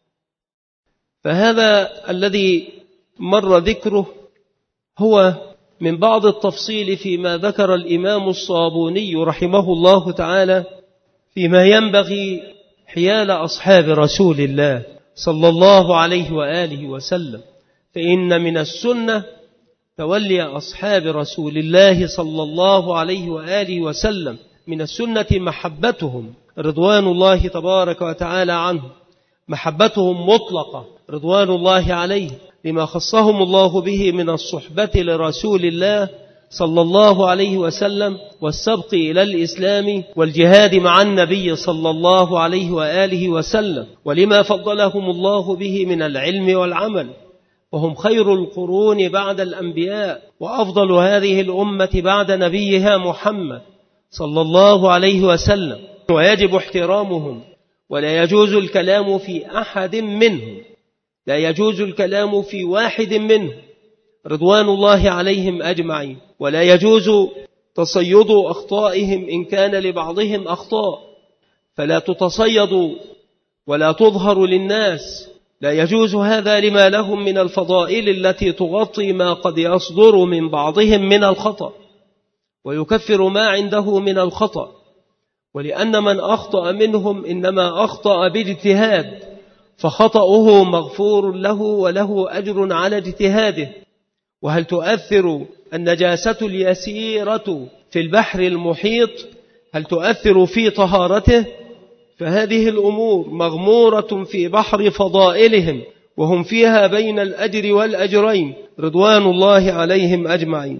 فهذا الذي مر ذكره هو من بعض التفصيل فيما ذكر الإمام الصابوني رحمه الله تعالى فيما ينبغي حيال أصحاب رسول الله صلى الله عليه وآله وسلم. فإن من السنة تولي أصحاب رسول الله صلى الله عليه وآله وسلم، من السنة محبتهم رضوان الله تبارك وتعالى عنه، محبتهم مطلقة رضوان الله عليه، لما خصهم الله به من الصحبة لرسول الله صلى الله عليه وسلم والسبق إلى الإسلام والجهاد مع النبي صلى الله عليه وآله وسلم، ولما فضلهم الله به من العلم والعمل، وهم خير القرون بعد الأنبياء، وأفضل هذه الأمة بعد نبيها محمد صلى الله عليه وسلم. ويجب احترامهم، ولا يجوز الكلام في أحد منهم، لا يجوز الكلام في واحد منهم رضوان الله عليهم أجمعين، ولا يجوز تصيد أخطائهم إن كان لبعضهم أخطاء، فلا تتصيد ولا تظهر للناس، لا يجوز هذا لما لهم من الفضائل التي تغطي ما قد يصدر من بعضهم من الخطأ ويكفر ما عنده من الخطأ، ولأن من أخطأ منهم إنما أخطأ باجتهاد، فخطأه مغفور له وله أجر على اجتهاده. وهل تؤثر النجاسة اليسيرة في البحر المحيط هل تؤثر في طهارته؟ فهذه الأمور مغمورة في بحر فضائلهم، وهم فيها بين الأجر والأجرين رضوان الله عليهم أجمعين.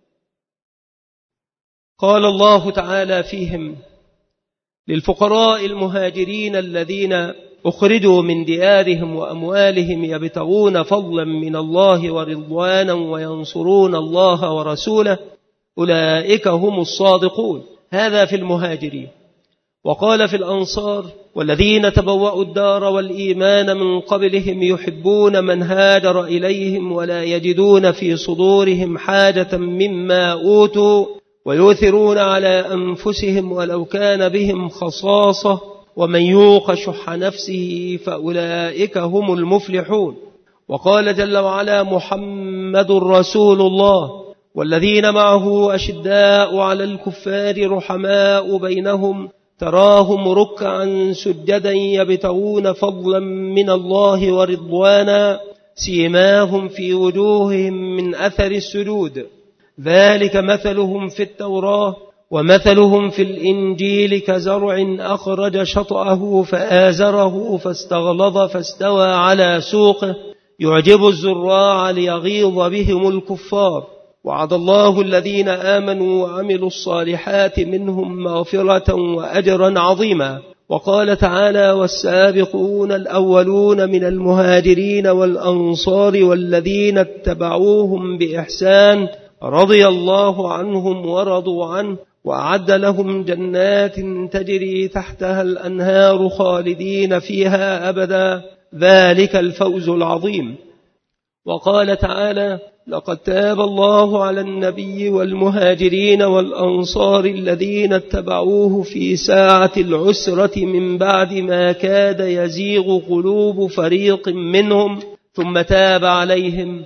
قال الله تعالى فيهم: للفقراء المهاجرين الذين أخرجوا من ديارهم وأموالهم يبتغون فضلا من الله ورضوانا وينصرون الله ورسوله أولئك هم الصادقون. هذا في المهاجرين. وقال في الأنصار: والذين تبوأوا الدار والإيمان من قبلهم يحبون من هاجر إليهم ولا يجدون في صدورهم حاجة مما أوتوا ويؤثرون على أنفسهم ولو كان بهم خصاصة ومن يوق شح نفسه فأولئك هم المفلحون. وقال جل وعلا: محمد رسول الله والذين معه أشداء على الكفار رحماء بينهم تراهم ركعا سجدا يبتغون فضلا من الله ورضوانا سيماهم في وجوههم من أثر السجود ذلك مثلهم في التوراة ومثلهم في الإنجيل كزرع أخرج شطأه فآزره فاستغلظ فاستوى على سوقه يعجب الزراع ليغيظ بهم الكفار. وعد الله الذين آمنوا وعملوا الصالحات منهم مغفرة وأجرا عظيما. وقال تعالى: والسابقون الأولون من المهاجرين والأنصار والذين اتبعوهم بإحسان رضي الله عنهم ورضوا عنه وأعد لهم جنات تجري تحتها الأنهار خالدين فيها أبدا ذلك الفوز العظيم. وقال تعالى: لقد تاب الله على النبي والمهاجرين والأنصار الذين اتبعوه في ساعة العسرة من بعد ما كاد يزيغ قلوب فريق منهم ثم تاب عليهم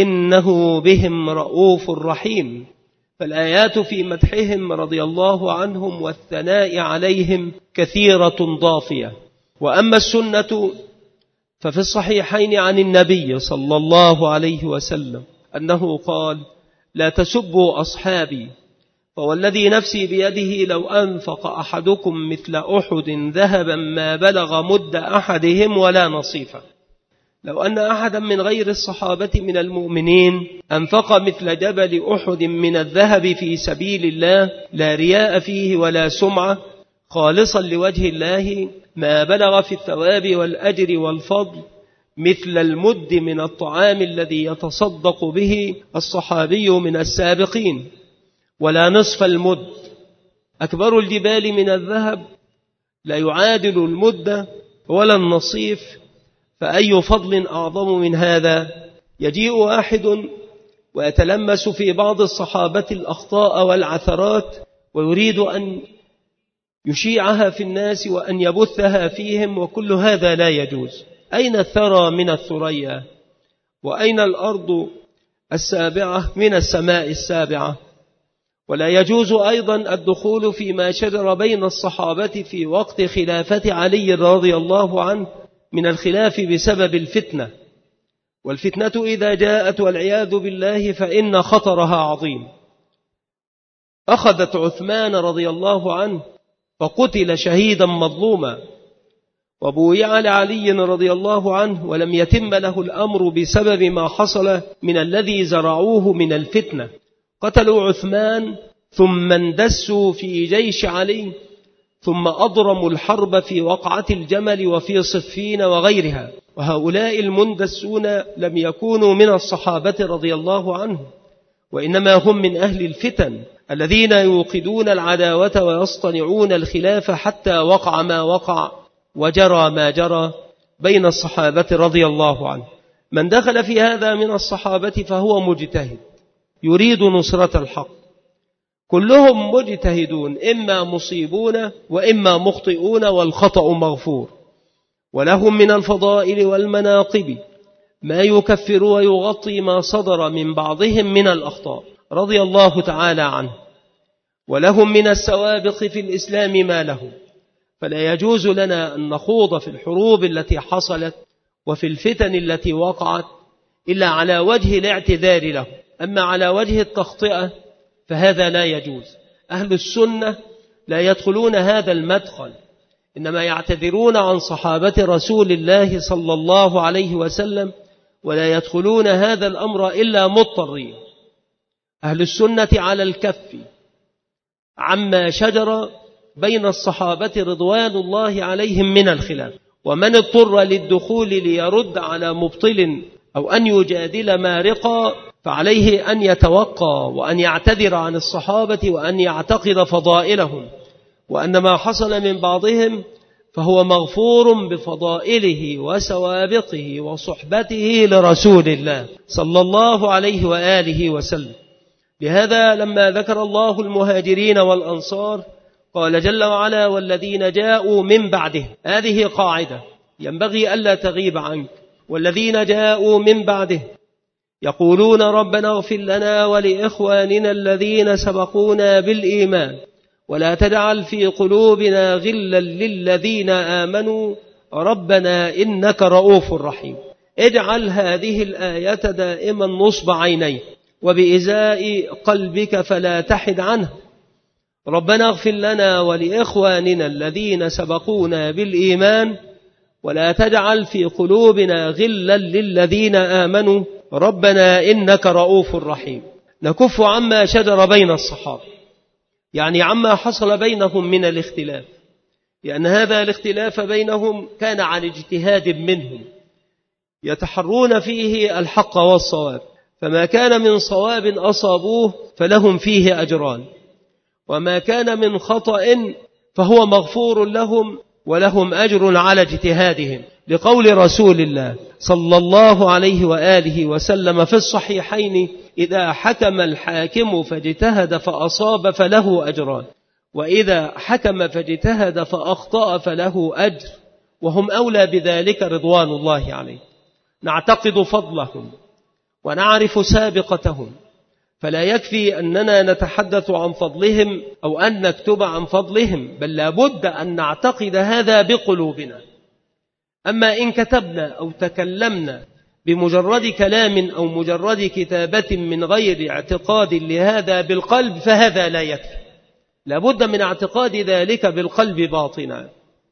إنه بهم رؤوف رحيم. فالآيات في مدحهم رضي الله عنهم والثناء عليهم كثيرة ضافية. وأما السنة ففي الصحيحين عن النبي صلى الله عليه وسلم أنه قال: لا تسبوا أصحابي، فوالذي نفسي بيده لو أنفق أحدكم مثل أحد ذهبا ما بلغ مد أحدهم ولا نصيفا. لو أن أحدا من غير الصحابة من المؤمنين أنفق مثل جبل أحد من الذهب في سبيل الله لا رياء فيه ولا سمعة خالصا لوجه الله ما بلغ في الثواب والأجر والفضل مثل المد من الطعام الذي يتصدق به الصحابي من السابقين، ولا نصف المد. أكبر الجبال من الذهب لا يعادل المد ولا النصيف، فأي فضل أعظم من هذا؟ يجيء واحد ويتلمس في بعض الصحابة الأخطاء والعثرات ويريد أن يشيعها في الناس وأن يبثها فيهم، وكل هذا لا يجوز. أين الثرى من الثريا؟ وأين الأرض السابعة من السماء السابعة؟ ولا يجوز أيضا الدخول فيما شجر بين الصحابة في وقت خلافة علي رضي الله عنه من الخلاف بسبب الفتنة، والفتنة إذا جاءت والعياذ بالله فإن خطرها عظيم. أخذت عثمان رضي الله عنه فقتل شهيدا مظلوما، وبويع لعلي رضي الله عنه ولم يتم له الأمر بسبب ما حصل من الذي زرعوه من الفتنة. قتلوا عثمان ثم اندسوا في جيش علي ثم أضرموا الحرب في وقعة الجمل وفي صفين وغيرها. وهؤلاء المندسون لم يكونوا من الصحابة رضي الله عنهم، وإنما هم من أهل الفتن الذين يوقدون العداوة ويصطنعون الخلاف حتى وقع ما وقع وجرى ما جرى بين الصحابة رضي الله عنه. من دخل في هذا من الصحابة فهو مجتهد يريد نصرة الحق، كلهم مجتهدون، إما مصيبون وإما مخطئون، والخطأ مغفور، ولهم من الفضائل والمناقب ما يكفر ويغطي ما صدر من بعضهم من الأخطاء رضي الله تعالى عنه، ولهم من السوابق في الإسلام ما لهم، فلا يجوز لنا أن نخوض في الحروب التي حصلت وفي الفتن التي وقعت إلا على وجه الاعتذار له، أما على وجه التخطئة فهذا لا يجوز. أهل السنة لا يدخلون هذا المدخل، إنما يعتذرون عن صحابة رسول الله صلى الله عليه وسلم، ولا يدخلون هذا الأمر إلا مضطرين. أهل السنة على الكف عما شجر بين الصحابة رضوان الله عليهم من الخلاف، ومن اضطر للدخول ليرد على مبطل أو أن يجادل مارقا فعليه أن يتوقى وأن يعتذر عن الصحابة وأن يعتقد فضائلهم، وأن ما حصل من بعضهم فهو مغفور بفضائله وسوابقه وصحبته لرسول الله صلى الله عليه وآله وسلم. لهذا لما ذكر الله المهاجرين والأنصار قال جل وعلا والذين جاءوا من بعده، هذه قاعدة ينبغي ألا تغيب عنك، والذين جاءوا من بعده يقولون ربنا اغفر لنا ولإخواننا الذين سبقونا بالإيمان ولا تجعل في قلوبنا غلا للذين آمنوا ربنا إنك رؤوف رحيم. اجعل هذه الآية دائما نصب عينيك وبإزاء قلبك فلا تحد عنه. ربنا اغفر لنا ولإخواننا الذين سبقونا بالإيمان ولا تجعل في قلوبنا غلا للذين آمنوا ربنا إنك رؤوف رحيم. نكف عما شجر بين الصحابة، يعني عما حصل بينهم من الاختلاف، لأن هذا الاختلاف بينهم كان عن اجتهاد منهم يتحرون فيه الحق والصواب، فما كان من صواب أصابوه فلهم فيه أجران، وما كان من خطأ فهو مغفور لهم ولهم أجر على اجتهادهم، لقول رسول الله صلى الله عليه وآله وسلم في الصحيحين إذا حكم الحاكم فاجتهد فأصاب فله أجران، وإذا حكم فاجتهد فأخطأ فله أجر، وهم أولى بذلك رضوان الله عليه. نعتقد فضلهم ونعرف سابقتهم، فلا يكفي أننا نتحدث عن فضلهم أو أن نكتب عن فضلهم، بل لابد أن نعتقد هذا بقلوبنا. أما إن كتبنا أو تكلمنا بمجرد كلام أو مجرد كتابة من غير اعتقاد لهذا بالقلب فهذا لا يكفي، لابد من اعتقاد ذلك بالقلب باطنا.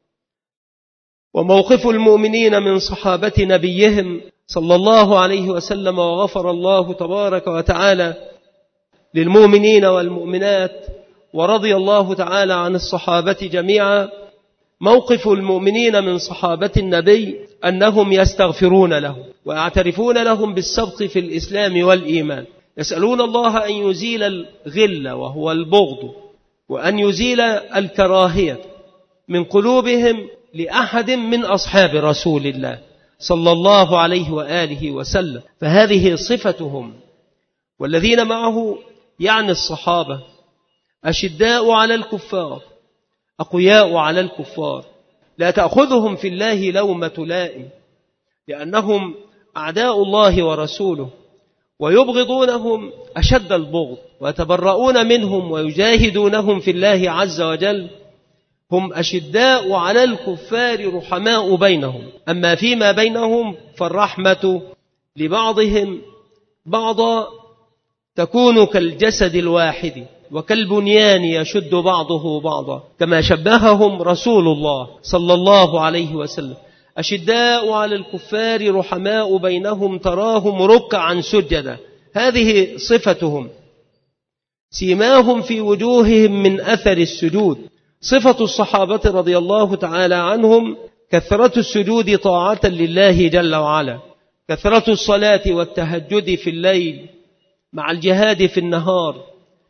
وموقف المؤمنين من صحابة نبيهم صلى الله عليه وسلم، وغفر الله تبارك وتعالى للمؤمنين والمؤمنات ورضي الله تعالى عن الصحابة جميعا. موقف المؤمنين من صحابة النبي أنهم يستغفرون لهم ويعترفون لهم بالسبق في الإسلام والإيمان، يسألون الله أن يزيل الغل وهو البغض، وأن يزيل الكراهية من قلوبهم لأحد من أصحاب رسول الله صلى الله عليه وآله وسلم، فهذه صفتهم. والذين معه يعني الصحابة أشداء على الكفار أقوياء على الكفار، لا تأخذهم في الله لومة لائم، لأنهم أعداء الله ورسوله ويبغضونهم أشد البغض ويتبرؤون منهم ويجاهدونهم في الله عز وجل. هم أشداء على الكفار رحماء بينهم، أما فيما بينهم فالرحمة لبعضهم بعضا تكون كالجسد الواحد وكالبنيان يشد بعضه بعضا، كما شبههم رسول الله صلى الله عليه وسلم. أشداء على الكفار رحماء بينهم تراهم ركعا سجدا، هذه صفتهم، سيماهم في وجوههم من أثر السجود. صفة الصحابة رضي الله تعالى عنهم كثرة السجود طاعة لله جل وعلا، كثرة الصلاة والتهجد في الليل مع الجهاد في النهار،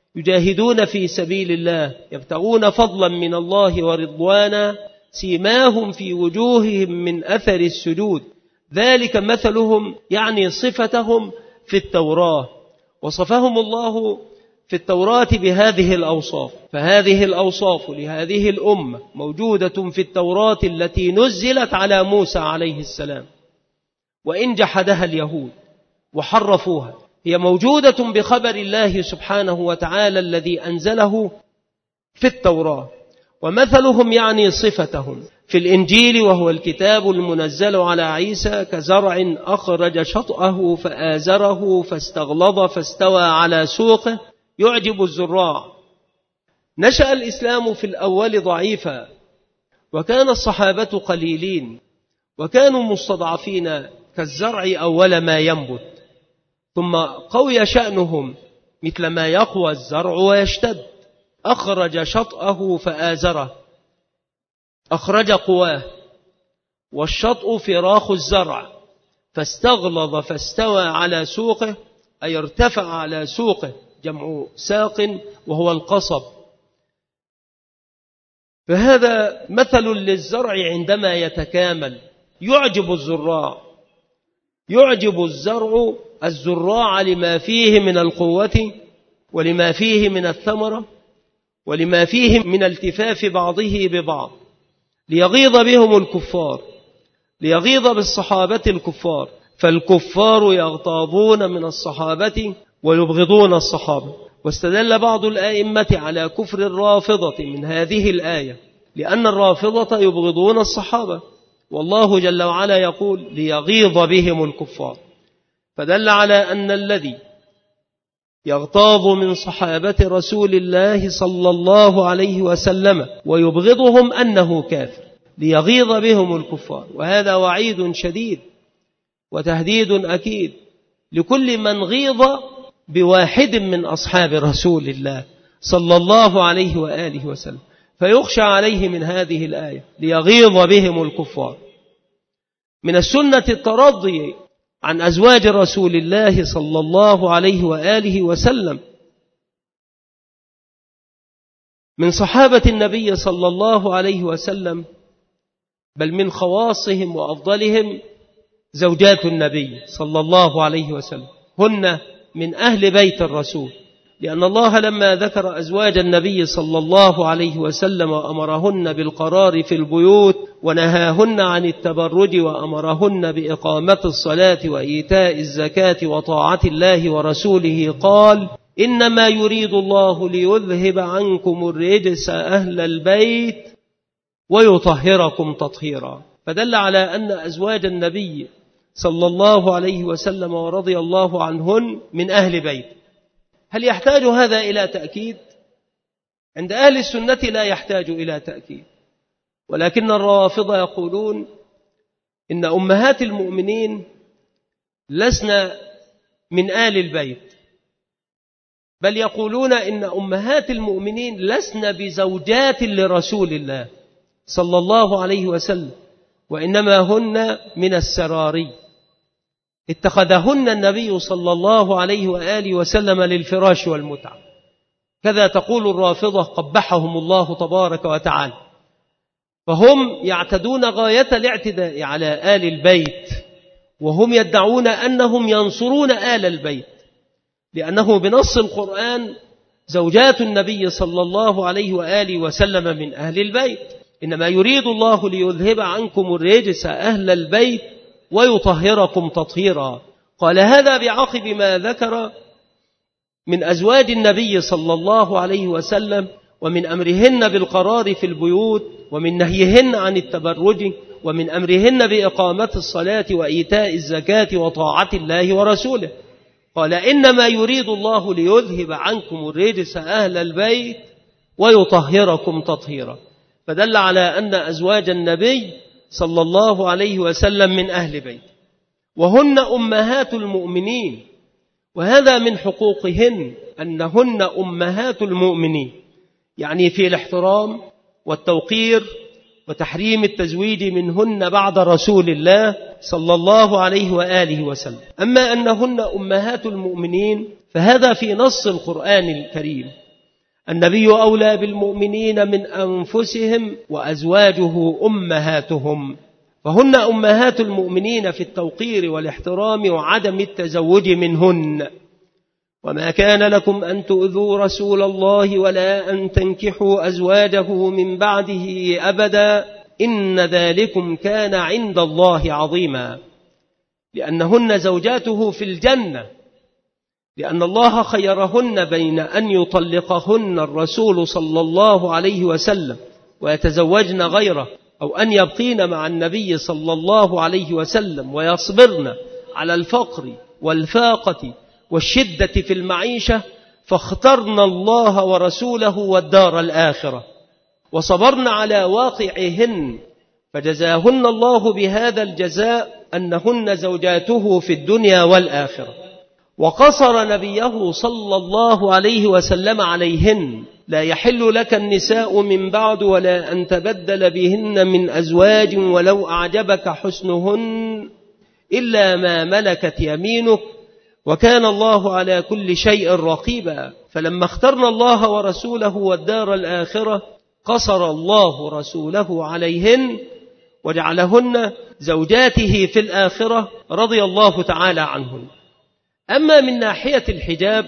يجاهدون في سبيل الله يبتغون فضلا من الله ورضوانا سيماهم في وجوههم من أثر السجود ذلك مثلهم يعني صفتهم في التوراة. وصفهم الله في التوراة بهذه الأوصاف، فهذه الأوصاف لهذه الأمة موجودة في التوراة التي نزلت على موسى عليه السلام، وإن جحدها اليهود وحرفوها هي موجودة بخبر الله سبحانه وتعالى الذي أنزله في التوراة. ومثلهم يعني صفتهم في الإنجيل وهو الكتاب المنزل على عيسى كزرع أخرج شطأه فآزره فاستغلظ فاستوى على سوقه يعجب الزراع. نشأ الإسلام في الأول ضعيفا، وكان الصحابة قليلين، وكانوا مستضعفين كالزرع أول ما ينبت، ثم قوي شأنهم مثل ما يقوى الزرع ويشتد. أخرج شطأه فآزره، أخرج قواه، والشطء فراخ الزرع، فاستغلظ فاستوى على سوقه أي ارتفع على سوقه، جمع ساق وهو القصب. فهذا مثل للزرع عندما يتكامل يعجب الزراع، يعجب الزرع الزراع لما فيه من القوة ولما فيه من الثمرة ولما فيه من التفاف بعضه ببعض، ليغيظ بهم الكفار، ليغيظ بالصحابة الكفار، فالكفار يغتاظون من الصحابة ويبغضون الصحابة. واستدل بعض الآئمة على كفر الرافضة من هذه الآية، لأن الرافضة يبغضون الصحابة، والله جل وعلا يقول ليغيظ بهم الكفار، فدل على أن الذي يغتاظ من صحابة رسول الله صلى الله عليه وسلم ويبغضهم أنه كافر، ليغيظ بهم الكفار. وهذا وعيد شديد وتهديد أكيد لكل من غيظ بواحد من أصحاب رسول الله صلى الله عليه وآله وسلم، فيخشى عليه من هذه الآية ليغيظ بهم الكفار. من السنة الترضي عن أزواج رسول الله صلى الله عليه وآله وسلم، من صحابة النبي صلى الله عليه وسلم، بل من خواصهم وأفضلهم زوجات النبي صلى الله عليه وسلم، هن من أهل بيت الرسول، لأن الله لما ذكر أزواج النبي صلى الله عليه وسلم وأمرهن بالقرار في البيوت ونهاهن عن التبرج وأمرهن بإقامة الصلاة وإيتاء الزكاة وطاعة الله ورسوله قال إنما يريد الله ليذهب عنكم الرجس أهل البيت ويطهركم تطهيرا. فدل على أن أزواج النبي صلى الله عليه وسلم ورضي الله عنهن من أهل بيت. هل يحتاج هذا إلى تأكيد؟ عند أهل السنة لا يحتاج إلى تأكيد، ولكن الرافضة يقولون إن أمهات المؤمنين لسنا من آل البيت، بل يقولون إن أمهات المؤمنين لسنا بزوجات لرسول الله صلى الله عليه وسلم، وإنما هن من السراري، اتخذهن النبي صلى الله عليه وآله وسلم للفراش والمتعة. كذا تقول الرافضة قبحهم الله تبارك وتعالى، فهم يعتدون غاية الاعتداء على آل البيت، وهم يدعون أنهم ينصرون آل البيت، لأنه بنص القرآن زوجات النبي صلى الله عليه وآله وسلم من أهل البيت، إنما يريد الله ليذهب عنكم الرجس أهل البيت ويطهركم تطهيرا. قال هذا بعقب ما ذكر من أزواج النبي صلى الله عليه وسلم ومن أمرهن بالقرار في البيوت ومن نهيهن عن التبرج ومن أمرهن بإقامة الصلاة وإيتاء الزكاة وطاعة الله ورسوله. قال إنما يريد الله ليذهب عنكم الرجس أهل البيت ويطهركم تطهيرا. فدل على أن أزواج النبي صلى الله عليه وسلم من أهل بيت، وهن أمهات المؤمنين، وهذا من حقوقهن أنهن أمهات المؤمنين، يعني في الاحترام والتوقير وتحريم التزويج منهن بعد رسول الله صلى الله عليه وآله وسلم. أما أنهن أمهات المؤمنين فهذا في نص القرآن الكريم. النبي أولى بالمؤمنين من أنفسهم وأزواجه أمهاتهم، فهن أمهات المؤمنين في التوقير والاحترام وعدم التزوج منهن. وما كان لكم أن تؤذوا رسول الله ولا أن تنكحوا أزواجه من بعده أبدا إن ذلكم كان عند الله عظيما، لأنهن زوجاته في الجنة، لأن الله خيرهن بين أن يطلقهن الرسول صلى الله عليه وسلم ويتزوجن غيره، أو أن يبقين مع النبي صلى الله عليه وسلم ويصبرن على الفقر والفاقة والشدة في المعيشة، فاخترن الله ورسوله والدار الآخرة وصبرن على واقعهن، فجزاهن الله بهذا الجزاء أنهن زوجاته في الدنيا والآخرة. وقصر نبيه صلى الله عليه وسلم عليهن: لا يحل لك النساء من بعد ولا أن تبدل بهن من أزواج ولو أعجبك حسنهن إلا ما ملكت يمينك وكان الله على كل شيء رقيبا. فلما اخترنا الله ورسوله والدار الآخرة قصر الله رسوله عليهن وجعلهن زوجاته في الآخرة رضي الله تعالى عنهن. أما من ناحية الحجاب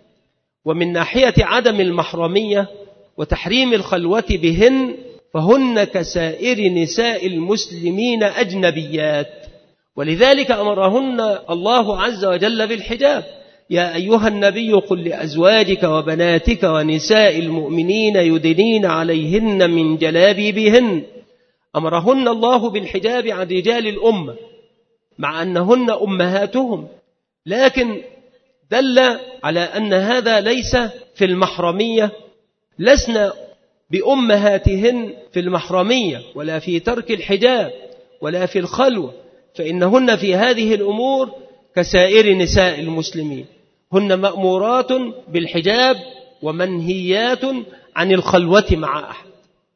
ومن ناحية عدم المحرمية وتحريم الخلوة بهن، فهن كسائر نساء المسلمين أجنبيات، ولذلك أمرهن الله عز وجل بالحجاب: يا أيها النبي قل لأزواجك وبناتك ونساء المؤمنين يدنين عليهن من جلابيبهن. أمرهن الله بالحجاب عن رجال الأمة مع أنهن أمهاتهم، لكن دل على أن هذا ليس في المحرمية، لسنا بأمهاتهن في المحرمية ولا في ترك الحجاب ولا في الخلوة، فإنهن في هذه الأمور كسائر نساء المسلمين، هن مأمورات بالحجاب ومنهيات عن الخلوة مع أحد.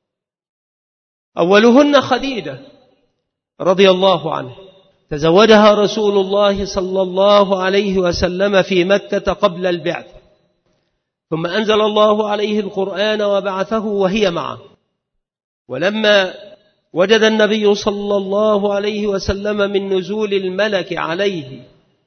أولهن خديجة رضي الله عنها، تزوجها رسول الله صلى الله عليه وسلم في مكة قبل البعثة، ثم أنزل الله عليه القرآن وبعثه وهي معه. ولما وجد النبي صلى الله عليه وسلم من نزول الملك عليه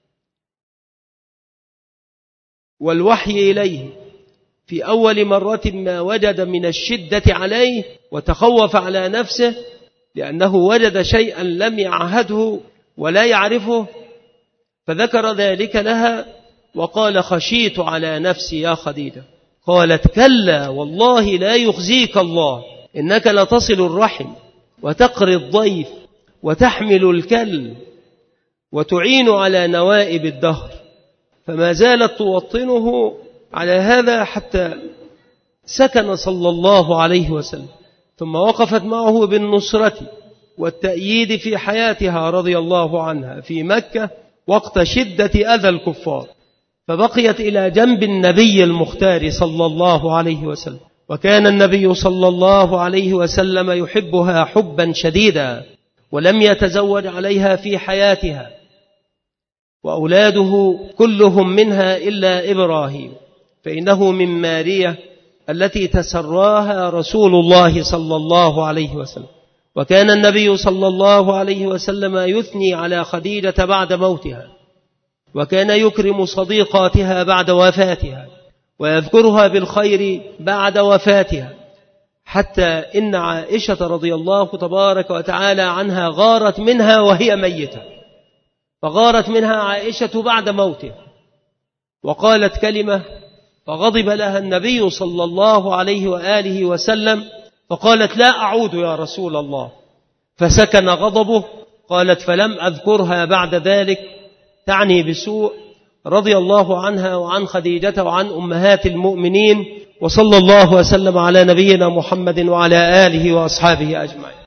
والوحي إليه في أول مرة ما وجد من الشدة عليه وتخوف على نفسه، لأنه وجد شيئا لم يعهده ولا يعرفه، فذكر ذلك لها وقال: خشيت على نفسي يا خديجة. قالت: كلا والله لا يخزيك الله، إنك لتصل الرحم وتقري الضيف وتحمل الكل وتعين على نوائب الدهر. فما زالت توطنه على هذا حتى سكن صلى الله عليه وسلم، ثم وقفت معه بالنصرة والتأييد في حياتها رضي الله عنها في مكة وقت شدة أذى الكفار، فبقيت إلى جنب النبي المختار صلى الله عليه وسلم. وكان النبي صلى الله عليه وسلم يحبها حبا شديدا، ولم يتزوج عليها في حياتها، وأولاده كلهم منها إلا إبراهيم، فإنه من مارية التي تسراها رسول الله صلى الله عليه وسلم. وكان النبي صلى الله عليه وسلم يثني على خديجة بعد موتها، وكان يكرم صديقاتها بعد وفاتها ويذكرها بالخير بعد وفاتها، حتى إن عائشة رضي الله تبارك وتعالى عنها غارت منها وهي ميتة، فغارت منها عائشة بعد موتها وقالت كلمة فغضب لها النبي صلى الله عليه وآله وسلم، فقالت: لا أعود يا رسول الله، فسكن غضبه. قالت: فلم أذكرها بعد ذلك، تعني بسوء، رضي الله عنها وعن خديجة وعن أمهات المؤمنين. وصلى الله وسلم على نبينا محمد وعلى آله وأصحابه أجمعين.